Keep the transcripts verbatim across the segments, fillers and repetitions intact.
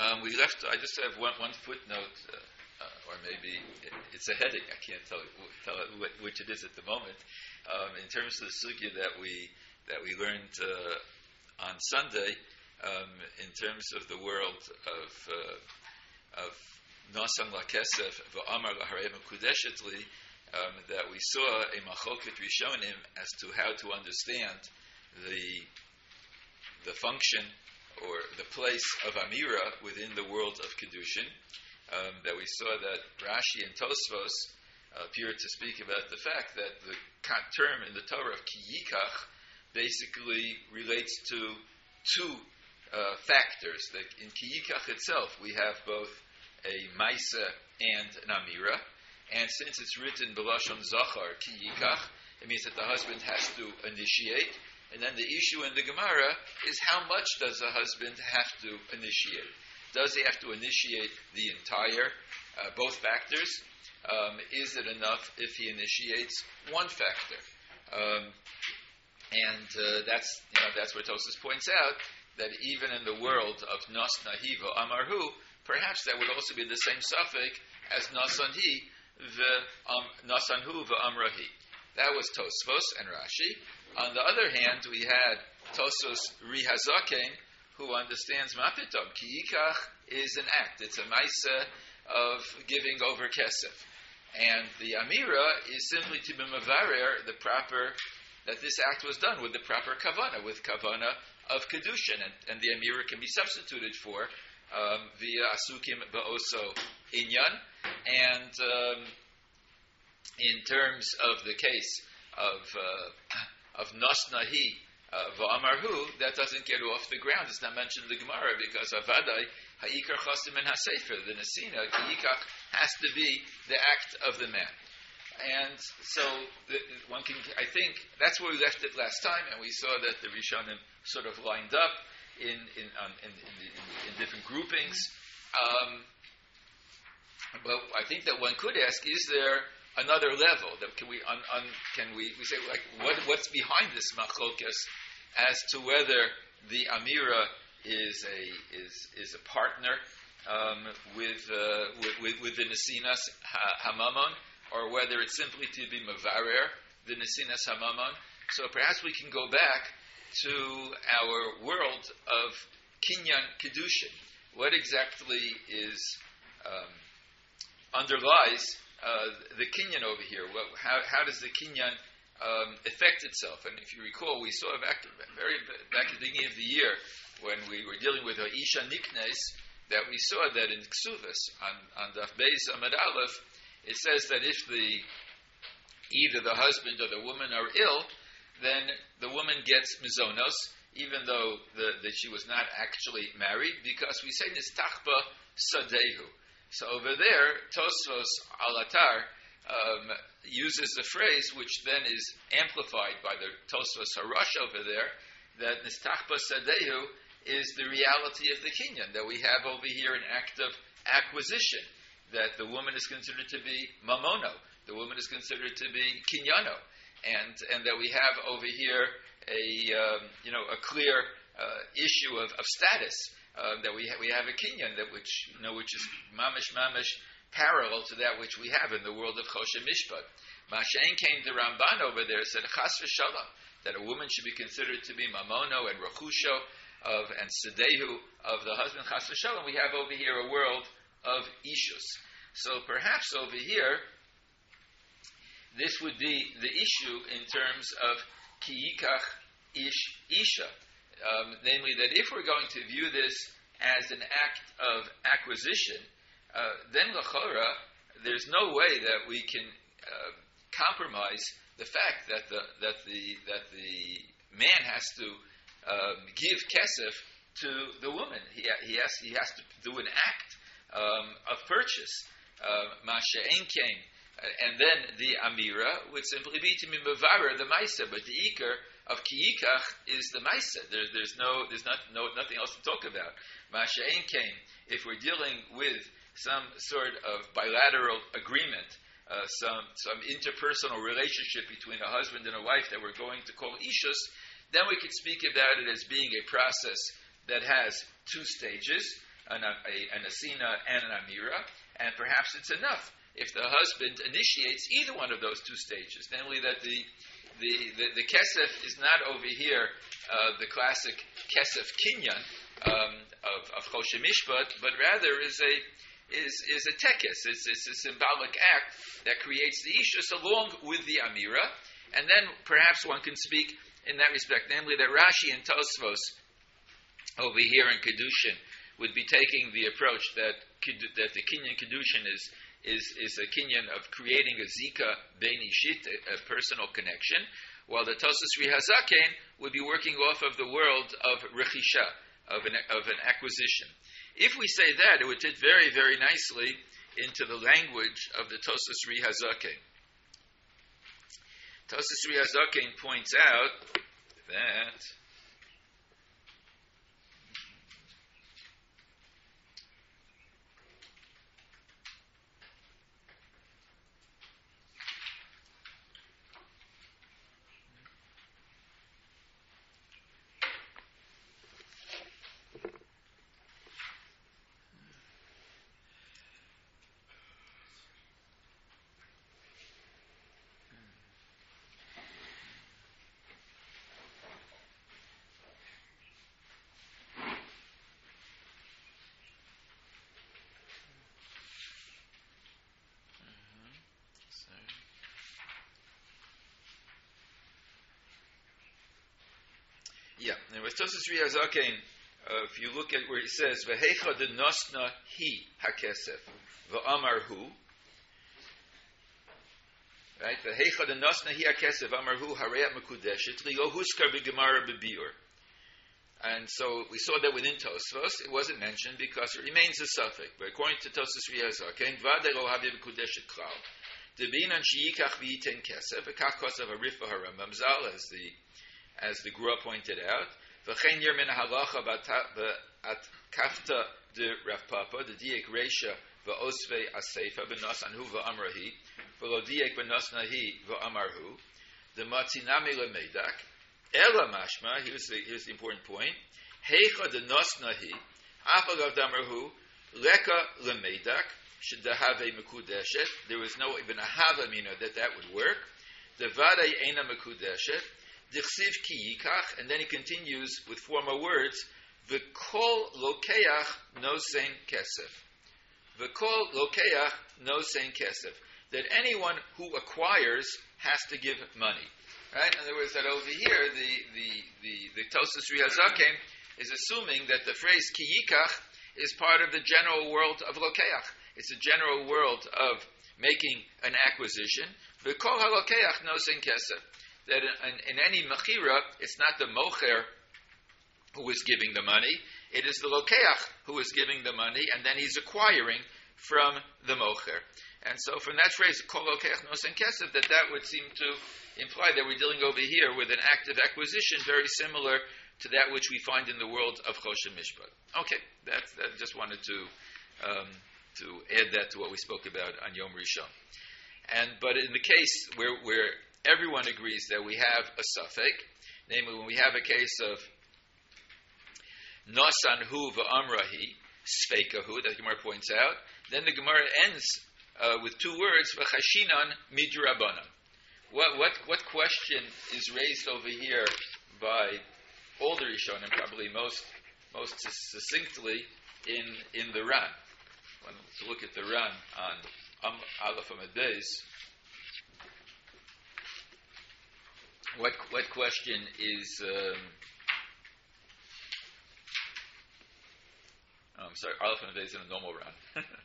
Um, we left. I just have one one footnote, uh, uh, or maybe it, it's a heading. I can't tell tell which it is at the moment. Um, in terms of the sugya that we that we learned uh, on Sunday, um, in terms of the world of uh, of Nasan Lakesef v'Amar Lahareva Kudeshetli, um, that we saw a Machoket Rishonim as to how to understand the the function or the place of Amira within the world of Kedushin, um, that we saw that Rashi and Tosfos uh, appear to speak about the fact that the term in the Torah of Ki Yikach basically relates to two uh, factors. That in Ki Yikach itself, we have both a Maisa and an Amira, and since it's written B'lashon Zachar Ki Yikach, it means that the husband has to initiate. And then the issue in the Gemara is how much does a husband have to initiate? Does he have to initiate the entire, uh, both factors? Um, is it enough if he initiates one factor? Um, and uh, that's you know that's where Tosfos points out that even in the world of Nas Nahiva Amarhu, perhaps that would also be the same suffix as Nasanhi um, Nasanhu v'Amrahi. That was Tosfos and Rashi. On the other hand, we had Tosfos Rihazaken, who understands Mapitom. Ki Yikach is an act. It's a maisa of giving over kesef. And the Amira is simply to be mavarer the proper, that this act was done with the proper kavana, with kavana of kedushin. And, and the Amira can be substituted for um, via asukim ba'oso inyan. And um, in terms of the case of uh, of Nas Nahi uh, v'Amarhu, that doesn't get off the ground. It's not mentioned in the Gemara because Avadai ha'ikar chasim and ha'sefer, the Nesina, Yikach, has to be the act of the man. And so the, one can, I think, that's where we left it last time, and we saw that the Rishonim sort of lined up in in on, in, in, in, in different groupings. Um, but I think that one could ask: is there another level that can we un, un, can we, we say like what what's behind this machlokas as to whether the Amira is a is is a partner um, with, uh, with with with the Nesinas Hamamon, or whether it's simply to be Mavarer the Nesinas Hamamon. So perhaps we can go back to our world of Kinyan Kedushin. What exactly is um, underlies Uh, the kinyan over here? What, how, how does the kinyan um, affect itself? And if you recall, we saw back very back at the beginning of the year when we were dealing with Isha Niknes that we saw that in Ksuvas on on Daf Beis Amud Aleph it says that if the either the husband or the woman are ill, then the woman gets mizonos, even though the, that she was not actually married, because we say nistachba sadehu. So over there, Tosfos Alatar um, uses the phrase, which then is amplified by the Tosfos Harash over there, that Nistachba Sadehu is the reality of the kinyan, that we have over here an act of acquisition, that the woman is considered to be mamono, the woman is considered to be kinyano, and and that we have over here a um, you know a clear uh, issue of, of status. Uh, that we ha- we have a kinyan that which you know which is mamish mamish parallel to that which we have in the world of Choshen Mishpat. Mashain came to Ramban over there said chas v'shalom that a woman should be considered to be mamono and rachusho of and sedehu of the husband chas v'shalom. We have over here a world of ishus. So perhaps over here this would be the issue in terms of ki yikach ish isha. Um, namely, that if we're going to view this as an act of acquisition, uh, then l'chora, there's no way that we can uh, compromise the fact that the that the that the man has to um, give kesef to the woman. He he has he has to do an act um, of purchase. Masha ein kain. And then the Amira would simply be to be mevarer the Maisa, but the Iker of Ki Yikach is the Maisa. There, there's no, there's not, no, nothing else to talk about. Masha ein kain. If we're dealing with some sort of bilateral agreement, uh, some some interpersonal relationship between a husband and a wife that we're going to call Ishus, then we could speak about it as being a process that has two stages. an, a, an asina and an amira, and perhaps it's enough if the husband initiates either one of those two stages, namely that the the, the, the kesef is not over here uh, the classic kesef kinyan um, of, of Choshen Mishpat, but rather is a is is a tekes, it's, it's a symbolic act that creates the ishus along with the amira, and then perhaps one can speak in that respect, namely that Rashi and Tosfos over here in Kedushin would be taking the approach that that the kinyan Kedushin is is is a kinyan of creating a zika bein ishit, a, a personal connection, while the Tosfos Ri Hazaken would be working off of the world of rechisha, of an of an acquisition. If we say that, it would fit very, very nicely into the language of the Tosfos Ri Hazaken. Tosfos Ri Hazaken points out that Yeah, and with Tosfos Ri Hazaken, uh, if you look at where he says, "V'heicha de nosna hi hakesef v'amar hu," right? "V'heicha de nosna hi hakesef v'amar hu harei mekudeshet li lo huskar b'gemara b'biur." And so we saw that within Tosfos, it wasn't mentioned because it remains a suffix. But according to Tosfos Ri Hazaken, "V'adei lo havi mekudeshet klal." Debinan sheyikach v'yiten kesef v'kach kosav harif v'harambam zal, as the as the Gra pointed out, v'chein yer min halacha v'at kafta de Rav Papa, the diek reisha v'osvei aseifa b'nos anhu v'amrahi, v'lo diek b'nos nahi v'amarhu, the matzinami le'meidak, ela mashma, here's the, here's the important point, heicha de nos nahi, afagav damarhu, leka le'meidak, shedahave mekudeshet, there was no even a havamina that that would work, the vadei eina mekudeshet, Dichsiv ki yikach, and then he continues with four more words. V'kol lokeach nosein kesef. V'kol lokeach nosein kesef. That anyone who acquires has to give money. Right? In other words, that over here, the the the, the Tosfos Ri Hazaken is assuming that the phrase ki yikach is part of the general world of lokeach. It's a general world of making an acquisition. V'kol halokeach nosein kesef. That in, in any mechira, it's not the mocher who is giving the money, it is the lokeach who is giving the money, and then he's acquiring from the mocher. And so from that phrase, kol lokeach nosen kesef, that that would seem to imply that we're dealing over here with an act of acquisition very similar to that which we find in the world of Choshen Mishpat. Okay, that's, that just wanted to um, to add that to what we spoke about on Yom Rishon. And but in the case where where everyone agrees that we have a suffix, namely when we have a case of Nosan hu v'amrahi, Sveikahu, that the Gemara points out, then the Gemara ends uh, with two words, v'chashinan midrabanan. What, what, what question is raised over here by all the Rishonim, probably most most succinctly in in the Ran? Let's look at the Ran on um, Aleph Amud Beis. What what question is? Um, oh, I'm sorry. Aleph Amud Beis in a normal round.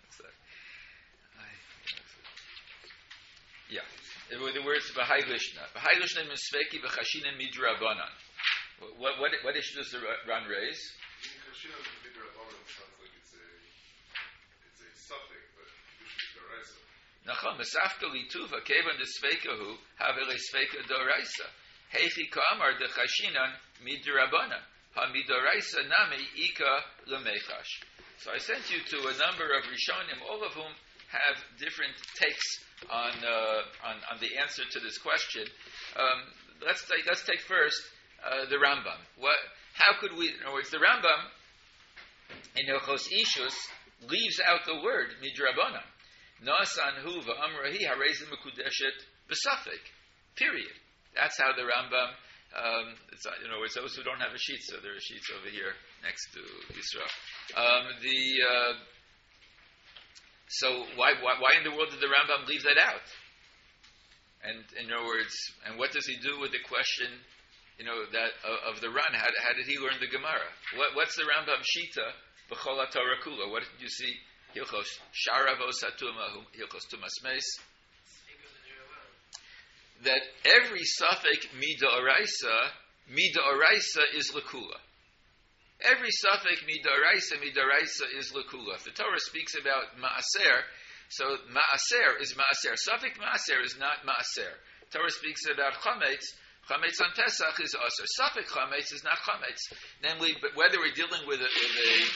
yeah, it were the words V'hai Lishna. V'hai Lishna Misveki V'chashinan Midrabanan. What what what issue does the Ran raise? Chashinan Midrabanan sounds like it's a it's a suffix, but usually doraisa. Nachon Mesafka Lituva Kevan Desveikahu Havele Sveika Doraisa. Heichi Kamar de Chashinan Midrabanan. Ha Midoraisa Nami Ika Lemechash. So I sent you to a number of Rishonim, all of whom have different takes on uh, on, on the answer to this question. Um, let's take let's take first uh, the Rambam. What? How could we? In other words, the Rambam in Hilchos Ishus leaves out the word midrabanan. Nasan hu va'amrahi harezim mekudeshet b'safek. Period. That's how the Rambam. Um, it's, in other words, those who don't have a sheet, so there are sheets over here next to Yisrael. Um, the uh, so why, why why in the world did the Rambam leave that out? And in other words, and what does he do with the question, you know, that uh, of the Ran? How, how did he learn the Gemara? What, what's the Rambam Shita b'chol haTorah kula? What did you see? Hilchos Sharavos Hatuma, Hilchos Tumas Meis. That every suffix mida oraisa, mida oraisa is lakula. Every suffix mida oraisa, mida oraisa is lakula. If the Torah speaks about maaser, so maaser is maaser. Suffix maaser is not maaser. Torah speaks about chametz. Chametz on Pesach is aser. Suffix chametz is not chametz. Namely, but whether we're dealing with a, with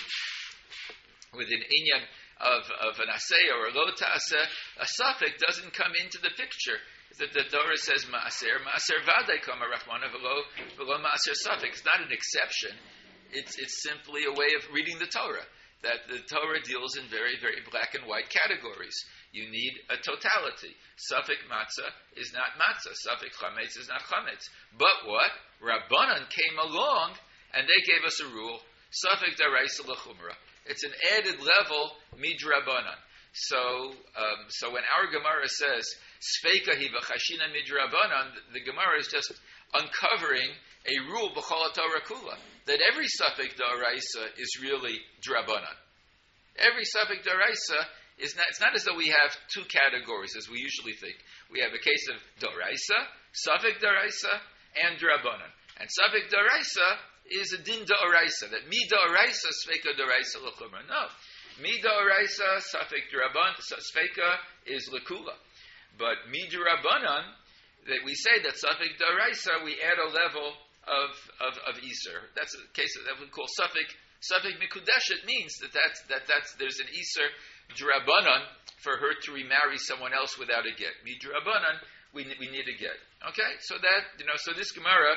a with an inyan of, of an aseh or a lo ta'aseh, a suffix doesn't come into the picture. That the Torah says maaser, maaser vaday kama rachmana v'lo v'lo maaser suffix. It's not an exception. It's it's simply a way of reading the Torah. That the Torah deals in very very black and white categories. You need a totality. Suffix matzah is not matzah. Suffix chametz is not chametz. But what? Rabbanan came along and they gave us a rule. Suffix daraisa l'chumra. It's an added level midrabanan. So, um, so when our Gemara says Sfeika hi v'chashina midrabanan, the Gemara is just uncovering a rule b'chol haTorah kula that every suffix d'oraisa is really drabanan. Every suffix d'oraisa is not. It's not as though we have two categories as we usually think. We have a case of d'oraisa, suffix d'oraisa, and drabanan. And suffix d'oraisa is a din d'oraisa. That mi d'oraisa Sfeika d'oraisa l'chumra. No. Mida oraisa, suffix draban, sfeika is lekula. But mida rabbanan, that we say that suffix d'oraisa, we add a level of of, of iser. That's a case that we call suffix suffix mikudeshet means that that's that that's there's an iser drabanan for her to remarry someone else without a get. Mida rabbanan, we we need a get. Okay, so that you know, so this Gemara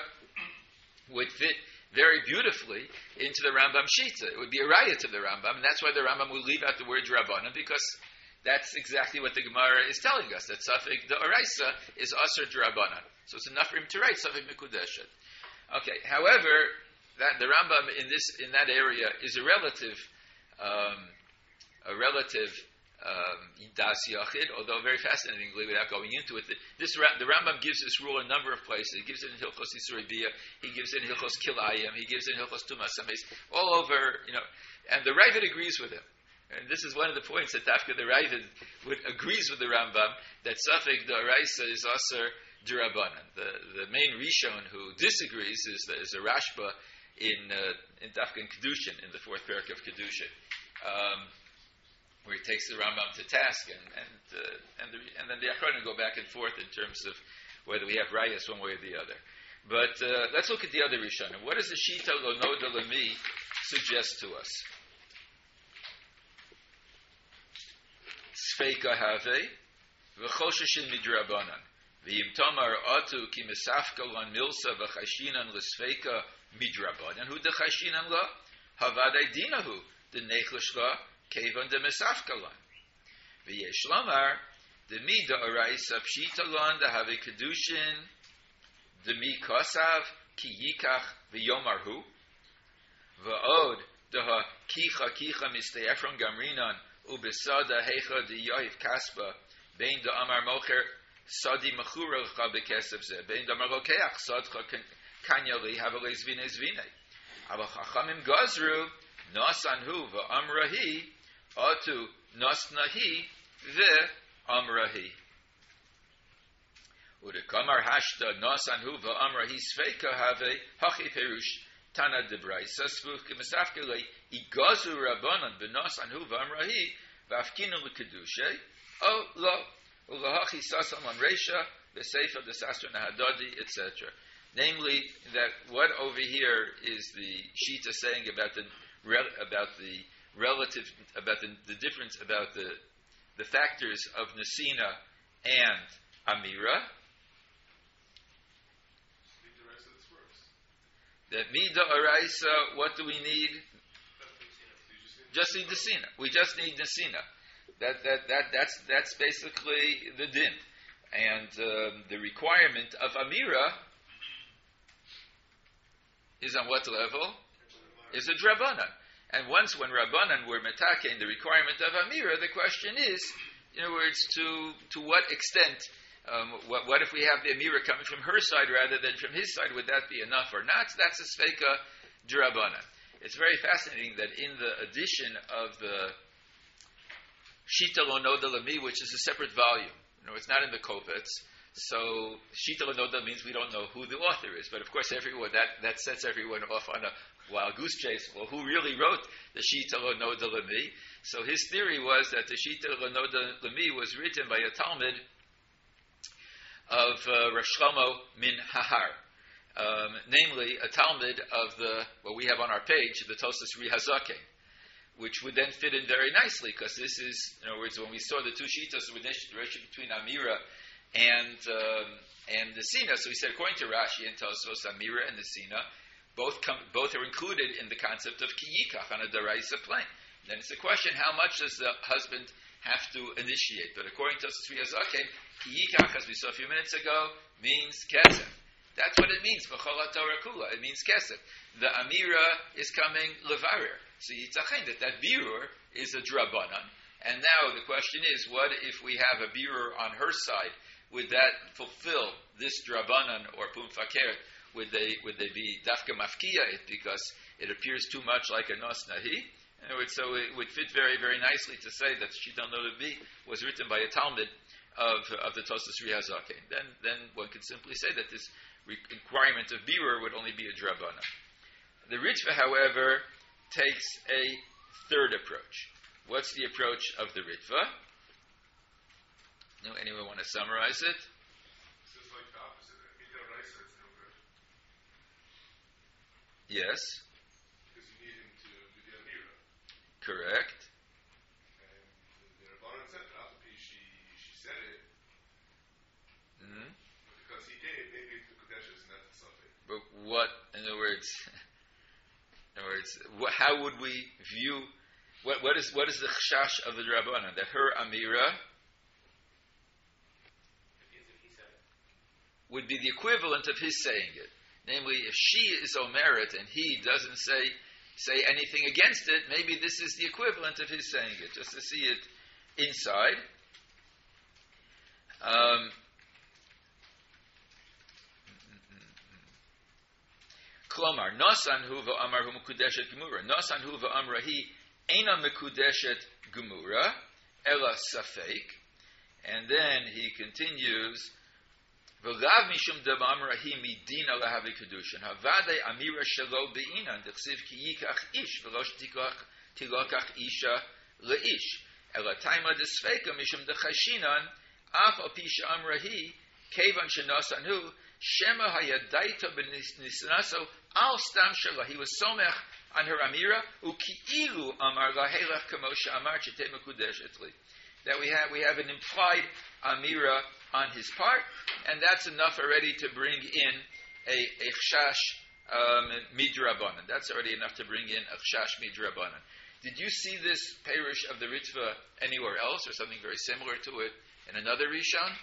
would fit very beautifully into the Rambam Shita. It would be a raya to the Rambam, and that's why the Rambam will leave out the word Rabbanan, because that's exactly what the Gemara is telling us, that Safek the Oraisa is Asr Rabbanan. So it's enough for him to write Safek Mikudeshet. Okay, however, that the Rambam in this in that area is a relative um, a relative um, Das Yachid, although very fascinatingly, without going into it, the, this the Rambam gives this rule in a number of places. He gives it in Hilchos Yisrei Biyah, he gives it in Hilchos Kilayim, he gives it in Hilchos Tumas Sameis, all over, you know, and the Ravid agrees with him. And this is one of the points that Dafka the Ravid would, agrees with the Rambam, that Safek the Araisa is Aser Durabanan. The the main Rishon who disagrees is the, is the Rashba in uh, in Dafka and Kedushin, in the fourth parak of Kedushin. Um, where he takes the Rambam to task, and and uh, and, the, and then the Achronim go back and forth in terms of whether we have rayas one way or the other. But uh, let's look at the other Rishonim. What does the Shita Lo Noda Lemi suggest to us? Sfeika Have v'chosheshin midrabanan v'yim tomar atu ki misafka lan milsa v'chashinan l'sfeika midrabanan hu d'chashinan la havadei dinahu d'nechlish la Kevan de Mesafkalan. V'yesh Lamar, de mi da Araisa Pshitalan, de have Kedushin, de mi Kosav, ki Yikach, v'yomarhu, v'od, de ha Kicha Kicha Misteyefron Gamrinan, ubesada Hecha de Yohiv Kaspa, bein de Amar Mocher, Sadi Mechura L'cha Bekesev Ze, bein de Amar Lokeach, Sadcha Kanyali, Havelei Zvine Zvine. Ava Chachamim Gazru, Nasanhu v'amrahi, atu nasnahi v'amrahi. Udekamar hashta nasanhu v'amrahi sfeika have hachi perush tana debraisa svuch k'misafkele igazu rabbanan v'nasanhu v'amrahi v'afkinu l'kedushe o lo u'lahachi sasam on reisha v'seifa d'sasra nahadadi, et cetera. Namely, that what over here is the Shita saying about the about the relative, about the, the difference, about the the factors of Nesina and Amira. That Mida Araisa, what do we need? just need Nesina. We just need Nesina. That, that, that, that's, that's basically the din. And um, the requirement of Amira is on what level? Is a Drabanan. And once when Rabbanan were metaking the requirement of Amira, the question is, in other words, to, to what extent, um, what, what if we have the Amira coming from her side rather than from his side? Would that be enough or not? That's a Sveika Drabanan. It's very fascinating that in the edition of the Shita Lo Noda Lami, which is a separate volume, you know, it's not in the Kovetz. So Shita Lo Noda means we don't know who the author is, but of course everyone that, that sets everyone off on a wild goose chase. Well, who really wrote the Shita Lo Noda Lami? So his theory was that the Shita Lo Noda Lami was written by a Talmud of uh, Rosh Shlomo min Hahar, um, namely a Talmud of the what we have on our page, the Tosas Ri Hazake, which would then fit in very nicely, because this is, in other words, when we saw the two shitas, the relationship between Amira and um, and Nesina. So we said, according to Rashi and Tosfos, Amira and Nesina, both come, both are included in the concept of kiyikach on a daraisa plane. Then it's a question: how much does the husband have to initiate? But according to Tosfos Rizake, kiyikach, as we saw a few minutes ago, means kesef. That's what it means. B'chol Torah kula. It means kesef. The Amira is coming levarer. So Yitzchain, that that birur is a drabanan. And now the question is, what if we have a birur on her side? Would that fulfill this drabanan or pum fakert? Would they would they be dafka mafkia it because it appears too much like a nos nahi? In other words, so it would fit very very nicely to say that Shitan Nodavi was written by a Talmud of of the Tosas Ri Hazake. Then then one could simply say that this requirement of birur would only be a drabanan. The Ritva, however, takes a third approach. What's the approach of the Ritva? No, anyone want to summarize it? This is like the opposite. Mida Raisa, it's no good. Yes. Because you need him to do the Amira. Correct. And the Rabbanan said, Rafi, she, she said it. Mm-hmm. Because he gave, maybe the Kodesh is not something. But what, in other words, in other words, what, how would we view, what, what is what is the chashash of the Rabbanan? That her Amira would be the equivalent of his saying it. Namely, if she is Omeret and he doesn't say say anything against it, maybe this is the equivalent of his saying it, just to see it inside. Um, Klomar, Nosan hu v'amar hu mekudeshet gemura. Nosan hu v'amra hi ena mekudeshet gemura, ela safek. And then he continues, V'lav mishum d'amra hi midina lahavi kedushin. Havadei amira shelo be'inan, d'chsiv ki yikach ish, v'losh tilokach isha le'ish. Ela taima d'sfeka mishum d'chashinan, af al pisha amra hi, kevan shenosan hu, Shema hayadaita b'nisnaso al stam shela. He was somech on her amira uki'ilu amar lahelach kamosha amar chete mekudeshet li. That we have we have an implied amira on his part, and that's enough already to bring in a a chashash um, midrabanan. That's already enough to bring in a chashash midrabanan. Did you see this perush of the Ritva anywhere else, or something very similar to it in another Rishon?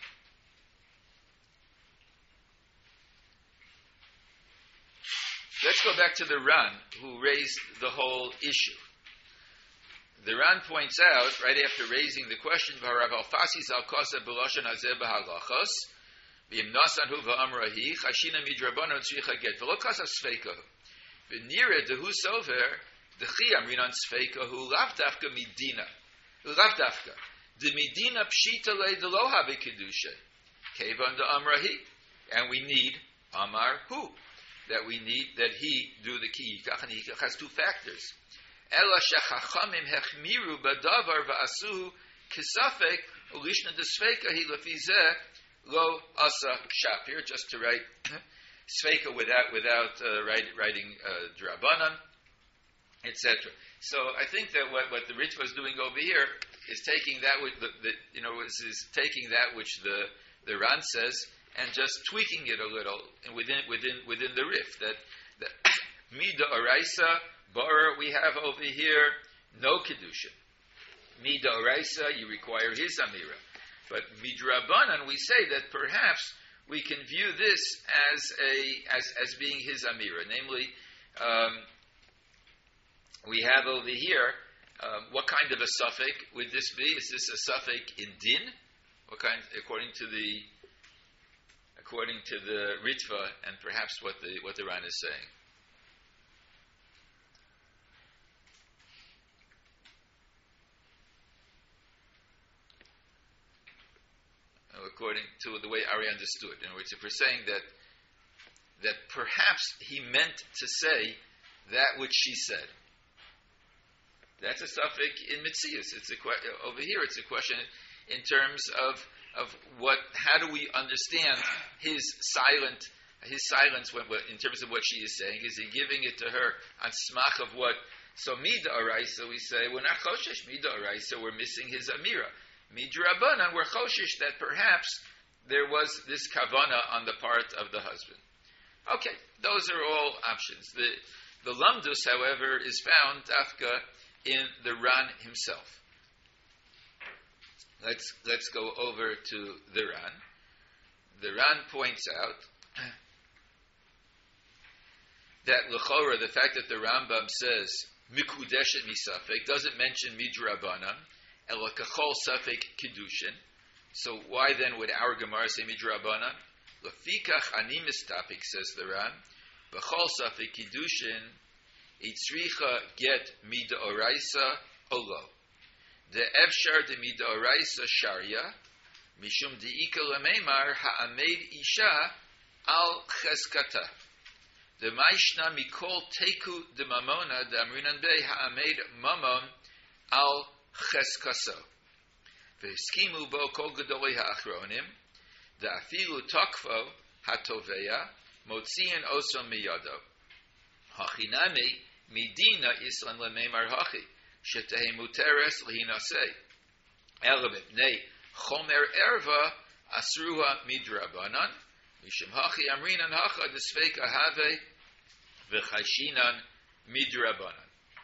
Let's go back to the Ran, who raised the whole issue. The Ran points out, right after raising the question, "V'harav alfasis al kosa b'loshan hazeh b'halachos, v'im nasan hu v'amrahi, chashina midrabanon tzricha get, v'lo kosa sfeikahu. V'nira dehu sover, dechi amrinan sfeikahu, lav dafka midina. Lav dafka. De midina pshita le de lo have kedusha. Kevan de amrahi. And we need amar hu. That we need, that he do the kiyikach, and he has two factors. Ela shechachamim hechmiru badavar va'asuhu kisafek ulishna desfeka hi lefizeh lo asa shap. Here, just to write sveka without without uh, write, writing uh, drabanan, et cetera. So I think that what, what the Ritva is doing over here is taking that which the, the you know is, is taking that which the the Ran says, and just tweaking it a little within within within the Rif. That that mida araisa bar we have over here no kedushin. Midoraisa, you require his amira. But midrabanan, we say that perhaps we can view this as a as as being his amira. Namely, um, we have over here um, what kind of a suffix would this be? Is this a suffix in din? What kind, according to the according to the Ritva, and perhaps what the what the Ran is saying? According to the way Ari understood. In other words, if we're saying that that perhaps he meant to say that which she said, that's a suffix in Mitzias. It's a que- over here. It's a question in terms of of what. How do we understand his silent his silence when, in terms of what she is saying? Is he giving it to her on smach of what? So mida araisa, we say we're not choshesh mida araisa. We're missing his amira. Midrabanan, we're choshish that perhaps there was this kavana on the part of the husband. Okay, those are all options. The the lamdus, however, is found afka in the Ran himself. Let's let's go over to the Ran. The Ran points out that l'chora, the fact that the Rambam says mikudeshet misafek doesn't mention midrabanan. Elakachol safek kiddushin. So why then would our Gemara say midrabanan? Lefikach ani mistapik, says the Ran. B'chol safek kiddushin itzricha get mida oraisa olo. The efshar de mida oraisa sharia mishum deika lemeimar ha'amed isha al cheskata. The maishna mikol teku de mamona de amrinan be ha'amed mamon al cheskaso. V'hiskimu bo kol gedolei ha'achronim, da'afilu tokfo ha'toveya, motzian oso miyado. Hachinami midina islan lemeimar hachi, shetehe muteres lehinasei. Elabit nei chomer erva asruha midrabanan, mishum hachi amrinan hacha desfeika have v'chayshinan midrabanan.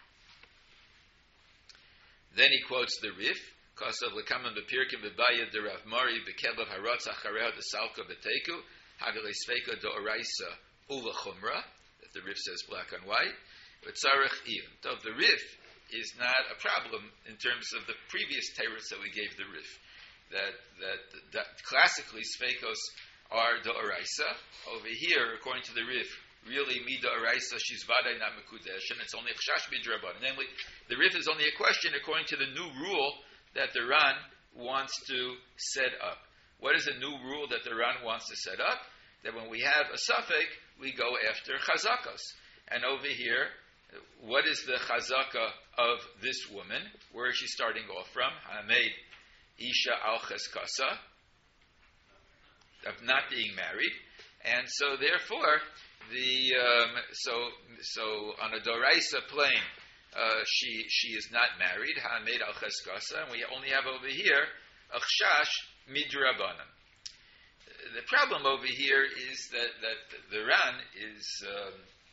Then he quotes the Rif, Kosav lekaman bepirkim bebaya de Rav Mari bekelav haratz achareha de salka beteku havile sveika do oraisa ula chumra, that the Rif says black on white, but tzarech iyun. So the Rif is not a problem in terms of the previous teretz that we gave the Rif, that that, that classically sveikos are do oraisa. Over here, according to the Rif, really mida araisa, she's vaday not mekudesh, and it's only a chash midraban. Namely, the Rif is only a question according to the new rule that the Ran wants to set up. What is the new rule that the Ran wants to set up? That when we have a suffix, we go after chazakos. And over here, what is the chazaka of this woman? Where is she starting off from? Hamed isha al cheskasa, of not being married. And so therefore, The um, so so on a doraisa plane, uh, she she is not married. Ha'amed al cheskasa, and we only have over here a chash midrabanan. The problem over here is that, that the Ran is um,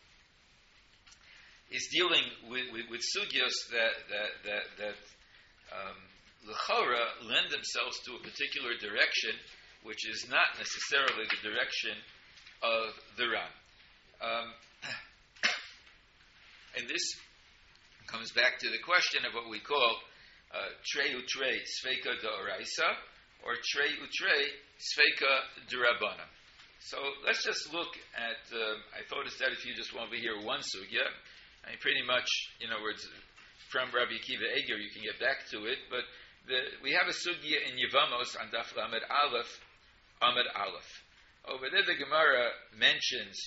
is dealing with, with, with sugyos that that that, that um, l'chora lend themselves to a particular direction, which is not necessarily the direction of the Ran. Um, and this comes back to the question of what we call uh, trei utrei sveika d'oraisa or trei utrei sveika d'rabbanan. So let's just look at. Uh, I thought instead, if you just want to hear one sugya, I mean, pretty much, in other words, from Rabbi Akiva Eger, you can get back to it. But the, we have a sugya in Yevamos on Daf Lamed Aleph, Amud Aleph. Over there, the Gemara mentions.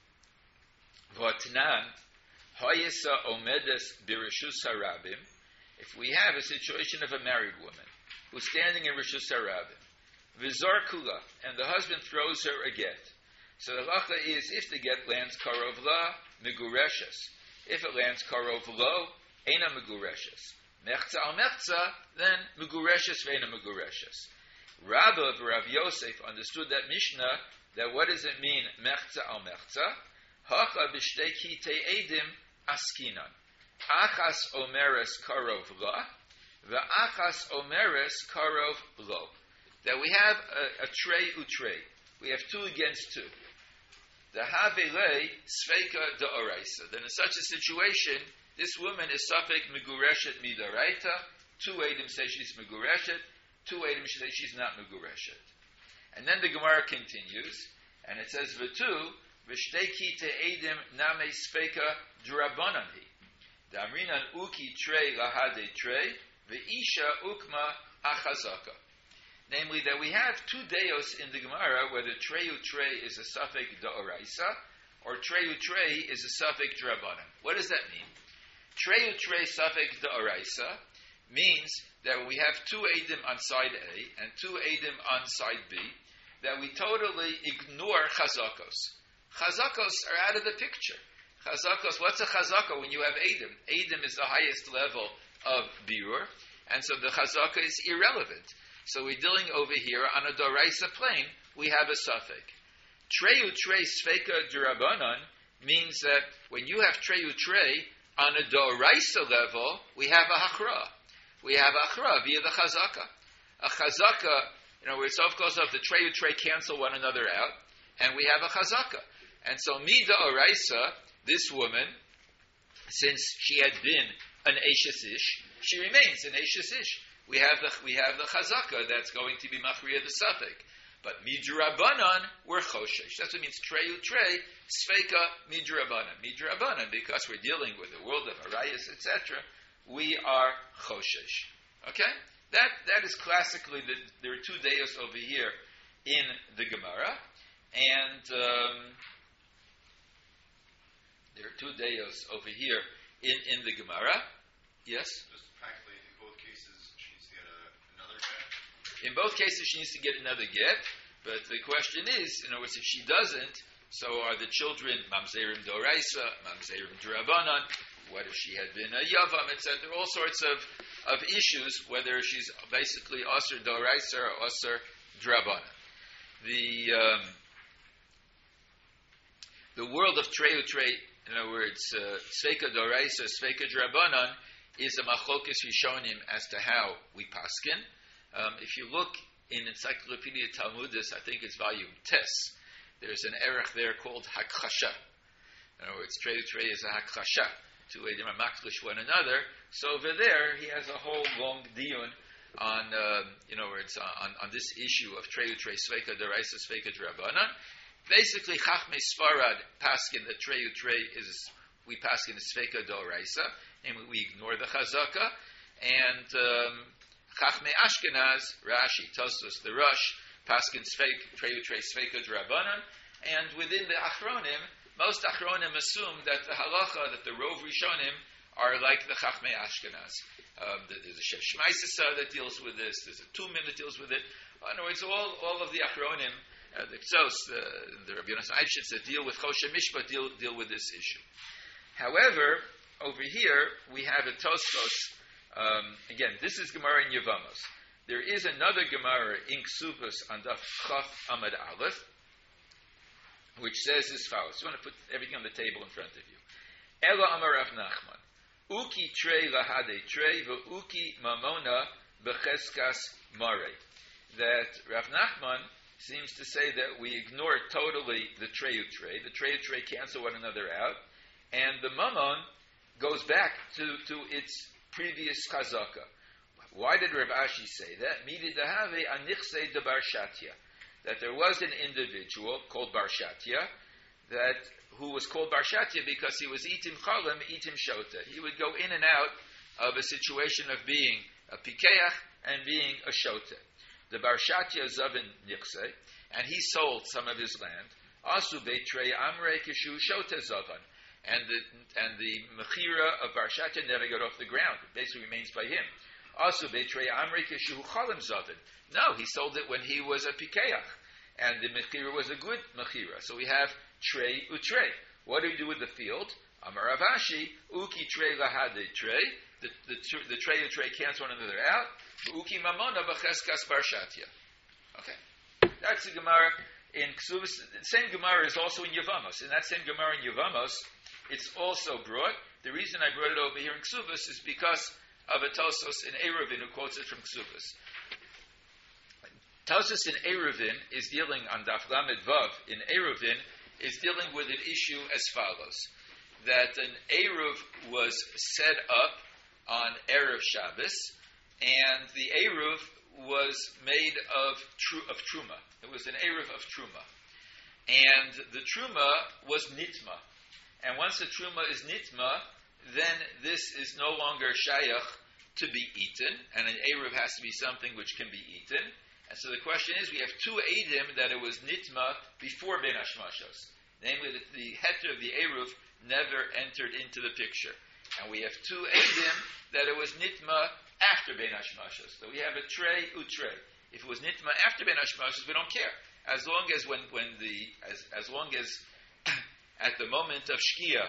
Votnan, Hoyesa Omedes Birishus Harabim. If we have a situation of a married woman who's standing in Rishus Harabim, Vizar Kula, and the husband throws her a get. So the halacha is if the get lands Karov La, Migureshes. If it lands Karov Lo, Eina Migureshes. Mechza al Mechza, then Migureshes Veina Migureshes. Rabba of Rav Yosef understood that Mishnah, that what does it mean, Mechza al Mechza? Hacha b'shtei kitei edim askinan. Achas omeres karov la, ve'achas omeres karov lo. That we have a, a trey utrey. We have two against two. The havele sveika da'oraisa. Then in such a situation, this woman is safek megureshet midaraita. Two Eidim say she's megureshet. Two Eidim say she's not megureshet. And then the Gemara continues, and it says, V'tu, v'shteki te'edim name sveika d'rabananhi. Damrinan uki trey lahade trey, v'isha ukma achazaka. Namely, that we have two deos in the Gemara, whether treyu trey is a suffix da'oraisa, or treyu trey is a suffix d'rabanan. What does that mean? Treyu trey suffix da'oraisa means that we have two edim on side A and two edim on side B, that we totally ignore chazakos. Chazakos are out of the picture. Chazakos, what's a chazaka when you have edim? Edim is the highest level of birur, and so the chazaka is irrelevant. So we're dealing over here on a doraisa plane, we have a suffix. Treyu trey sveika d'rabanan means that when you have treyu trey, on a doraisa level, we have a hachra. We have a hachra via the chazaka. A chazaka, you know, where it's of course of the treyu trey cancel one another out, and we have a chazaka. And so mida oraisa, this woman, since she had been an eishes ish, she remains an eishes ish. We have the we have the chazaka that's going to be machriya the suffix. But midrabanan, we're choshesh. That's what it means treyu trey, sveika midrabanan. Midrabanan, because we're dealing with the world of arayas, et cetera, we are choshesh. Okay? That that is classically, the, there are two deos over here in the Gemara, and um, there are two deos over here in, in the Gemara. Yes? In both cases, she needs to get another get, but the question is, in other words, if she doesn't, so are the children mamzerim doraisa, mamzerim d'rabanan? What if she had been a yavam, et cetera? All sorts of, of issues, whether she's basically aser doraisa or aser d'rabanan. The um, the world of treyu trey, in other words, uh, sveika doraisa, sveika d'rabanan, is a machlokas rishonim as to how we paskin. Um, if you look in Encyclopedia Talmudis, I think it's volume Tes, there's an erech there called Hakchasha. In other words, Treyu Trey is a Hakchasha. Two Eidim are maklish one another. So over there, he has a whole long diyun on, um, in other words, on, on this issue of Treyu Trey, Sveika Deraisa, Sveika D'Rabanan. Basically, Chachmei Sfarad paskin that Treyu Trey is, we paskin is Sveika D'Oraisa, and we ignore the Chazaka, and um, Chachmei Ashkenaz, Rashi, Tosfos, the Rosh, paskin Treyu Trey, Sveika D'Rabanan, and within the Achronim, most Achronim assume that the halacha, that the Rov Rishonim are like the Chachmei Ashkenaz. Um, there's a Shev Shmaisasa that deals with this, there's a Tumin that deals with it. In other words, all, all of the Achronim, uh, the Ksos, the, the Rabbi Yonasan Eibshitz that deal with Choshe Mishpat deal, deal with this issue. However, over here, we have a Tosfos. Um, again, this is Gemara in Yevamos. There is another Gemara in Ksubos on Daf Chaf Amad Aleph, which says as follows. So I want to put everything on the table in front of you. Ela Amar Rav Nachman, Uki trei lahade trei, ve'uki mamona becheskas mare. That Rav Nachman seems to say that we ignore totally the treyu trei. The treyu trei cancel one another out, and the mamon goes back to, to its previous chazaka. Why did Rav Ashi say that? Midi dahave anichse de Barshatya. That there was an individual called Barshatya, that who was called Barshatya because he was eating chalim, eating shota. He would go in and out of a situation of being a pikeach and being a shota. The Barshatya zavin nichse, and he sold some of his land. Asu beitrei amrei kishu shota zavan. And the and the mechira of Barshatya never got off the ground. It basically remains by him. Also, betrei amrei kishu chalim zavin. No, he sold it when he was a pikeach, and the mechira was a good mechira. So we have trei utrei. What do we do with the field? Amar Rav Ashi, uki trei lahade trei. The the the trei utrei cancel one another out. Uki mamona b'cheskas Barshatya. Okay, that's the Gemara in Ksubos. The same Gemara is also in Yevamos. In that same Gemara in Yevamos, it's also brought The reason I brought it over here in Ksubas is because of a Tosos in Eruvin who quotes it from Ksubas. Tosos in Eruvin is dealing on Daf Lamed Vav in Eruvin is dealing with an issue as follows: that an Eruv was set up on Erev Shabbos, and the Eruv was made of tru- of Truma. It was an Eruv of Truma. And the Truma was Nitma. And once the Truma is Nitma, then this is no longer Shayach to be eaten, and an Eruv has to be something which can be eaten. And so the question is, we have two Eidim that it was Nitma before Ben Hashmashos. Namely, that the heter of the Eruv never entered into the picture. And we have two Eidim that it was Nitma after Ben Hashmashos. So we have a Trey Utrey. If it was Nitma after Ben Hashmashos, we don't care. As long as when, when the as, as long as at the moment of Shkia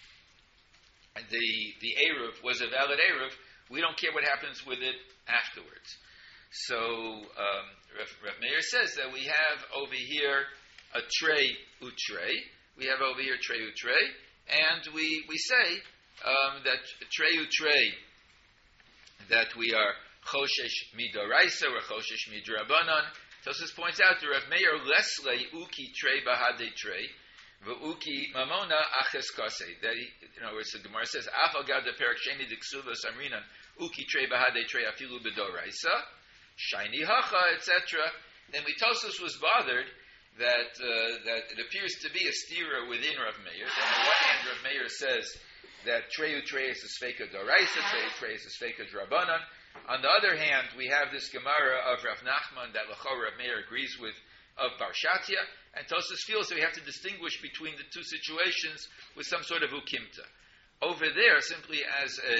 the the Eruv was a valid Eruv, we don't care what happens with it afterwards. So um, Rav, Rav Meir says that we have over here a Trey Utrey. We have over here Trey Utrey, and we we say um, that Trey Utrey, that we are Choshesh Midoraisa or Choshesh Midrabanan. Tosus points out to Rav Meir, Leslei Uki Trey Bahade Trey, V'Uki Mamona Aches Kase. That he, in other words, the Gemara says, Afal Gad the Perak Sheni Diksuva Samrinan Uki Trey Bahade Trey Afilu Bedoraisa, Shiny Hacha, et cetera. Then Tosus was bothered that uh, that it appears to be a stira within Rav Meir. On the one hand, Rav Meir says that Trey Utrey is a Sveika Doraisa, Trey Utrey is a Sveika Drabanan. On the other hand, we have this Gemara of Rav Nachman that L'chor Rav Meir agrees with of Barshatia, and Tosfos feels that we have to distinguish between the two situations with some sort of ukimta. Over there, simply as a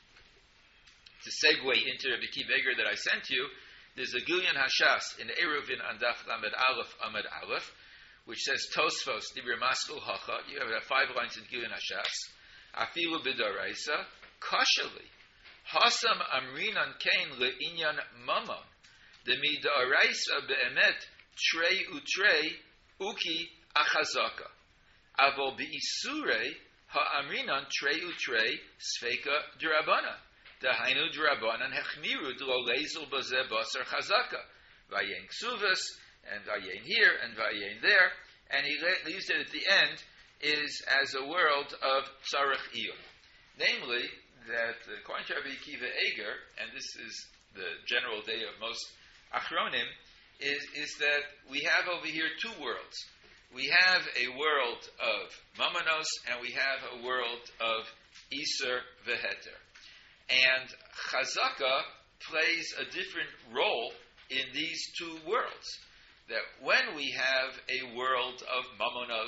to segue into the Kiveger that I sent you, there's a Gilyan Hashas in Eruvin on Daf Lamed Aleph Amad Aleph, which says Tosfos Dibir Maskul Hacha. You have five lines in Gilyan Hashas. Afilu B'Doraisa Kashali. Hasam amrinan kain le'inyan mamon. The midaraisa be'emet trei utrei uki achazaka. Avol be'isurei ha'amrinan trei utrei sveika drabana. Dahainu drabanan hechmiru d'lo lezel bazeh basar chazaka. Vayen ksuvas, and vayen here, and vayen there. And he leaves it at the end is as a world of tzarech iyum. Namely, that according to Rabbi Akiva Eger, and this is the general day of most Achronim, is, is that we have over here two worlds. We have a world of Mamanos, and we have a world of Iser Veheter. And Chazaka plays a different role in these two worlds. That when we have a world of Mamanos,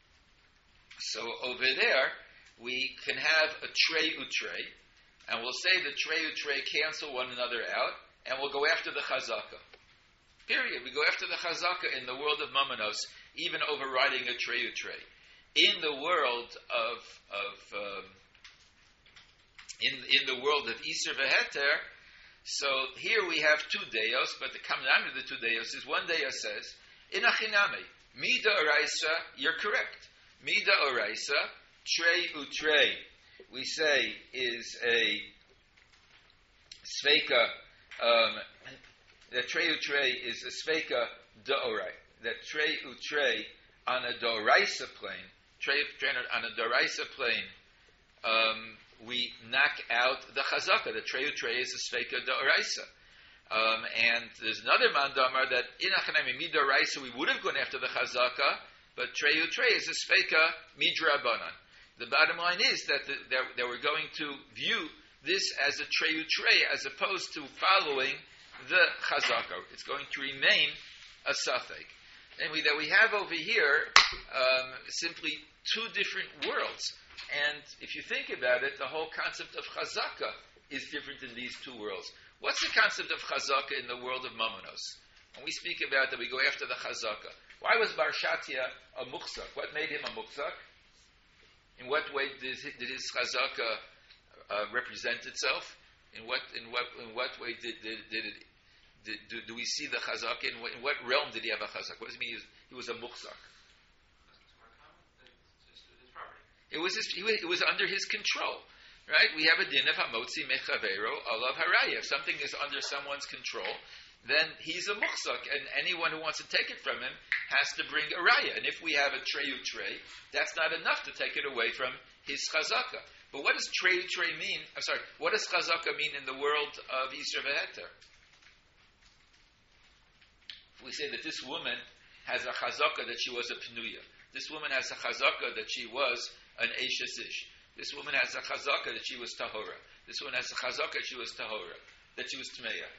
so over there, we can have a Trey Utrey, and we'll say the Trey Utrey cancel one another out, and we'll go after the Chazaka. Period. We go after the Chazaka in the world of Mamanos, even overriding a Trey Utrey. In the world of, of um, in, in the world of Iser Veheter, so here we have two Deos, but the coming under the two Deos is one Deos says, in Achiname, Mida Oraisa, you're correct. Mida Oraisa, Trey Utrey, we say, is a Sveika, um, that Trey Utrey is a Sveika Da'orai. That Trey Utrey on a Doraisa plane, Trey Utrey on a Doraisa plane, um, we knock out the Chazaka. The Trey Utrey is a Sveika Da'oraisa. Um, and there's another Mandamar that in Achanami Midoraisa we would have gone after the Chazaka, but Trey Utrey is a Sveika Midrabanan. The bottom line is that, the, that, that we're going to view this as a Trey Utrey as opposed to following the Chazaka. It's going to remain a Safek. Namely, that we have over here um, simply two different worlds. And if you think about it, the whole concept of Chazaka is different in these two worlds. What's the concept of Chazaka in the world of Mamanos? When we speak about that we go after the Chazaka. Why was Barshatia a Muchzak? What made him a Muchzak? In what way did, did his chazaka uh, represent itself? In what in what in what way did did, did it did, do, do we see the chazaka? In what, in what realm did he have a chazaka? What does it mean? He was, he was a muchzak. It was his, it was under his control, right? We have a din of hamotzi mechavero alav haraya. If something is under someone's control, then he's a muchzak, and anyone who wants to take it from him has to bring a raya. And if we have a treyu trey, that's not enough to take it away from his chazaka. But what does treyu trey mean? I'm sorry, what does chazaka mean in the world of Yisra v'Heter? If we say that this woman has a chazaka that she was a pnuya, this woman has a chazaka that she was an eshes ish, this woman has a chazaka that she was tahora, this woman has a chazaka that she was tahora, that she was tmeya.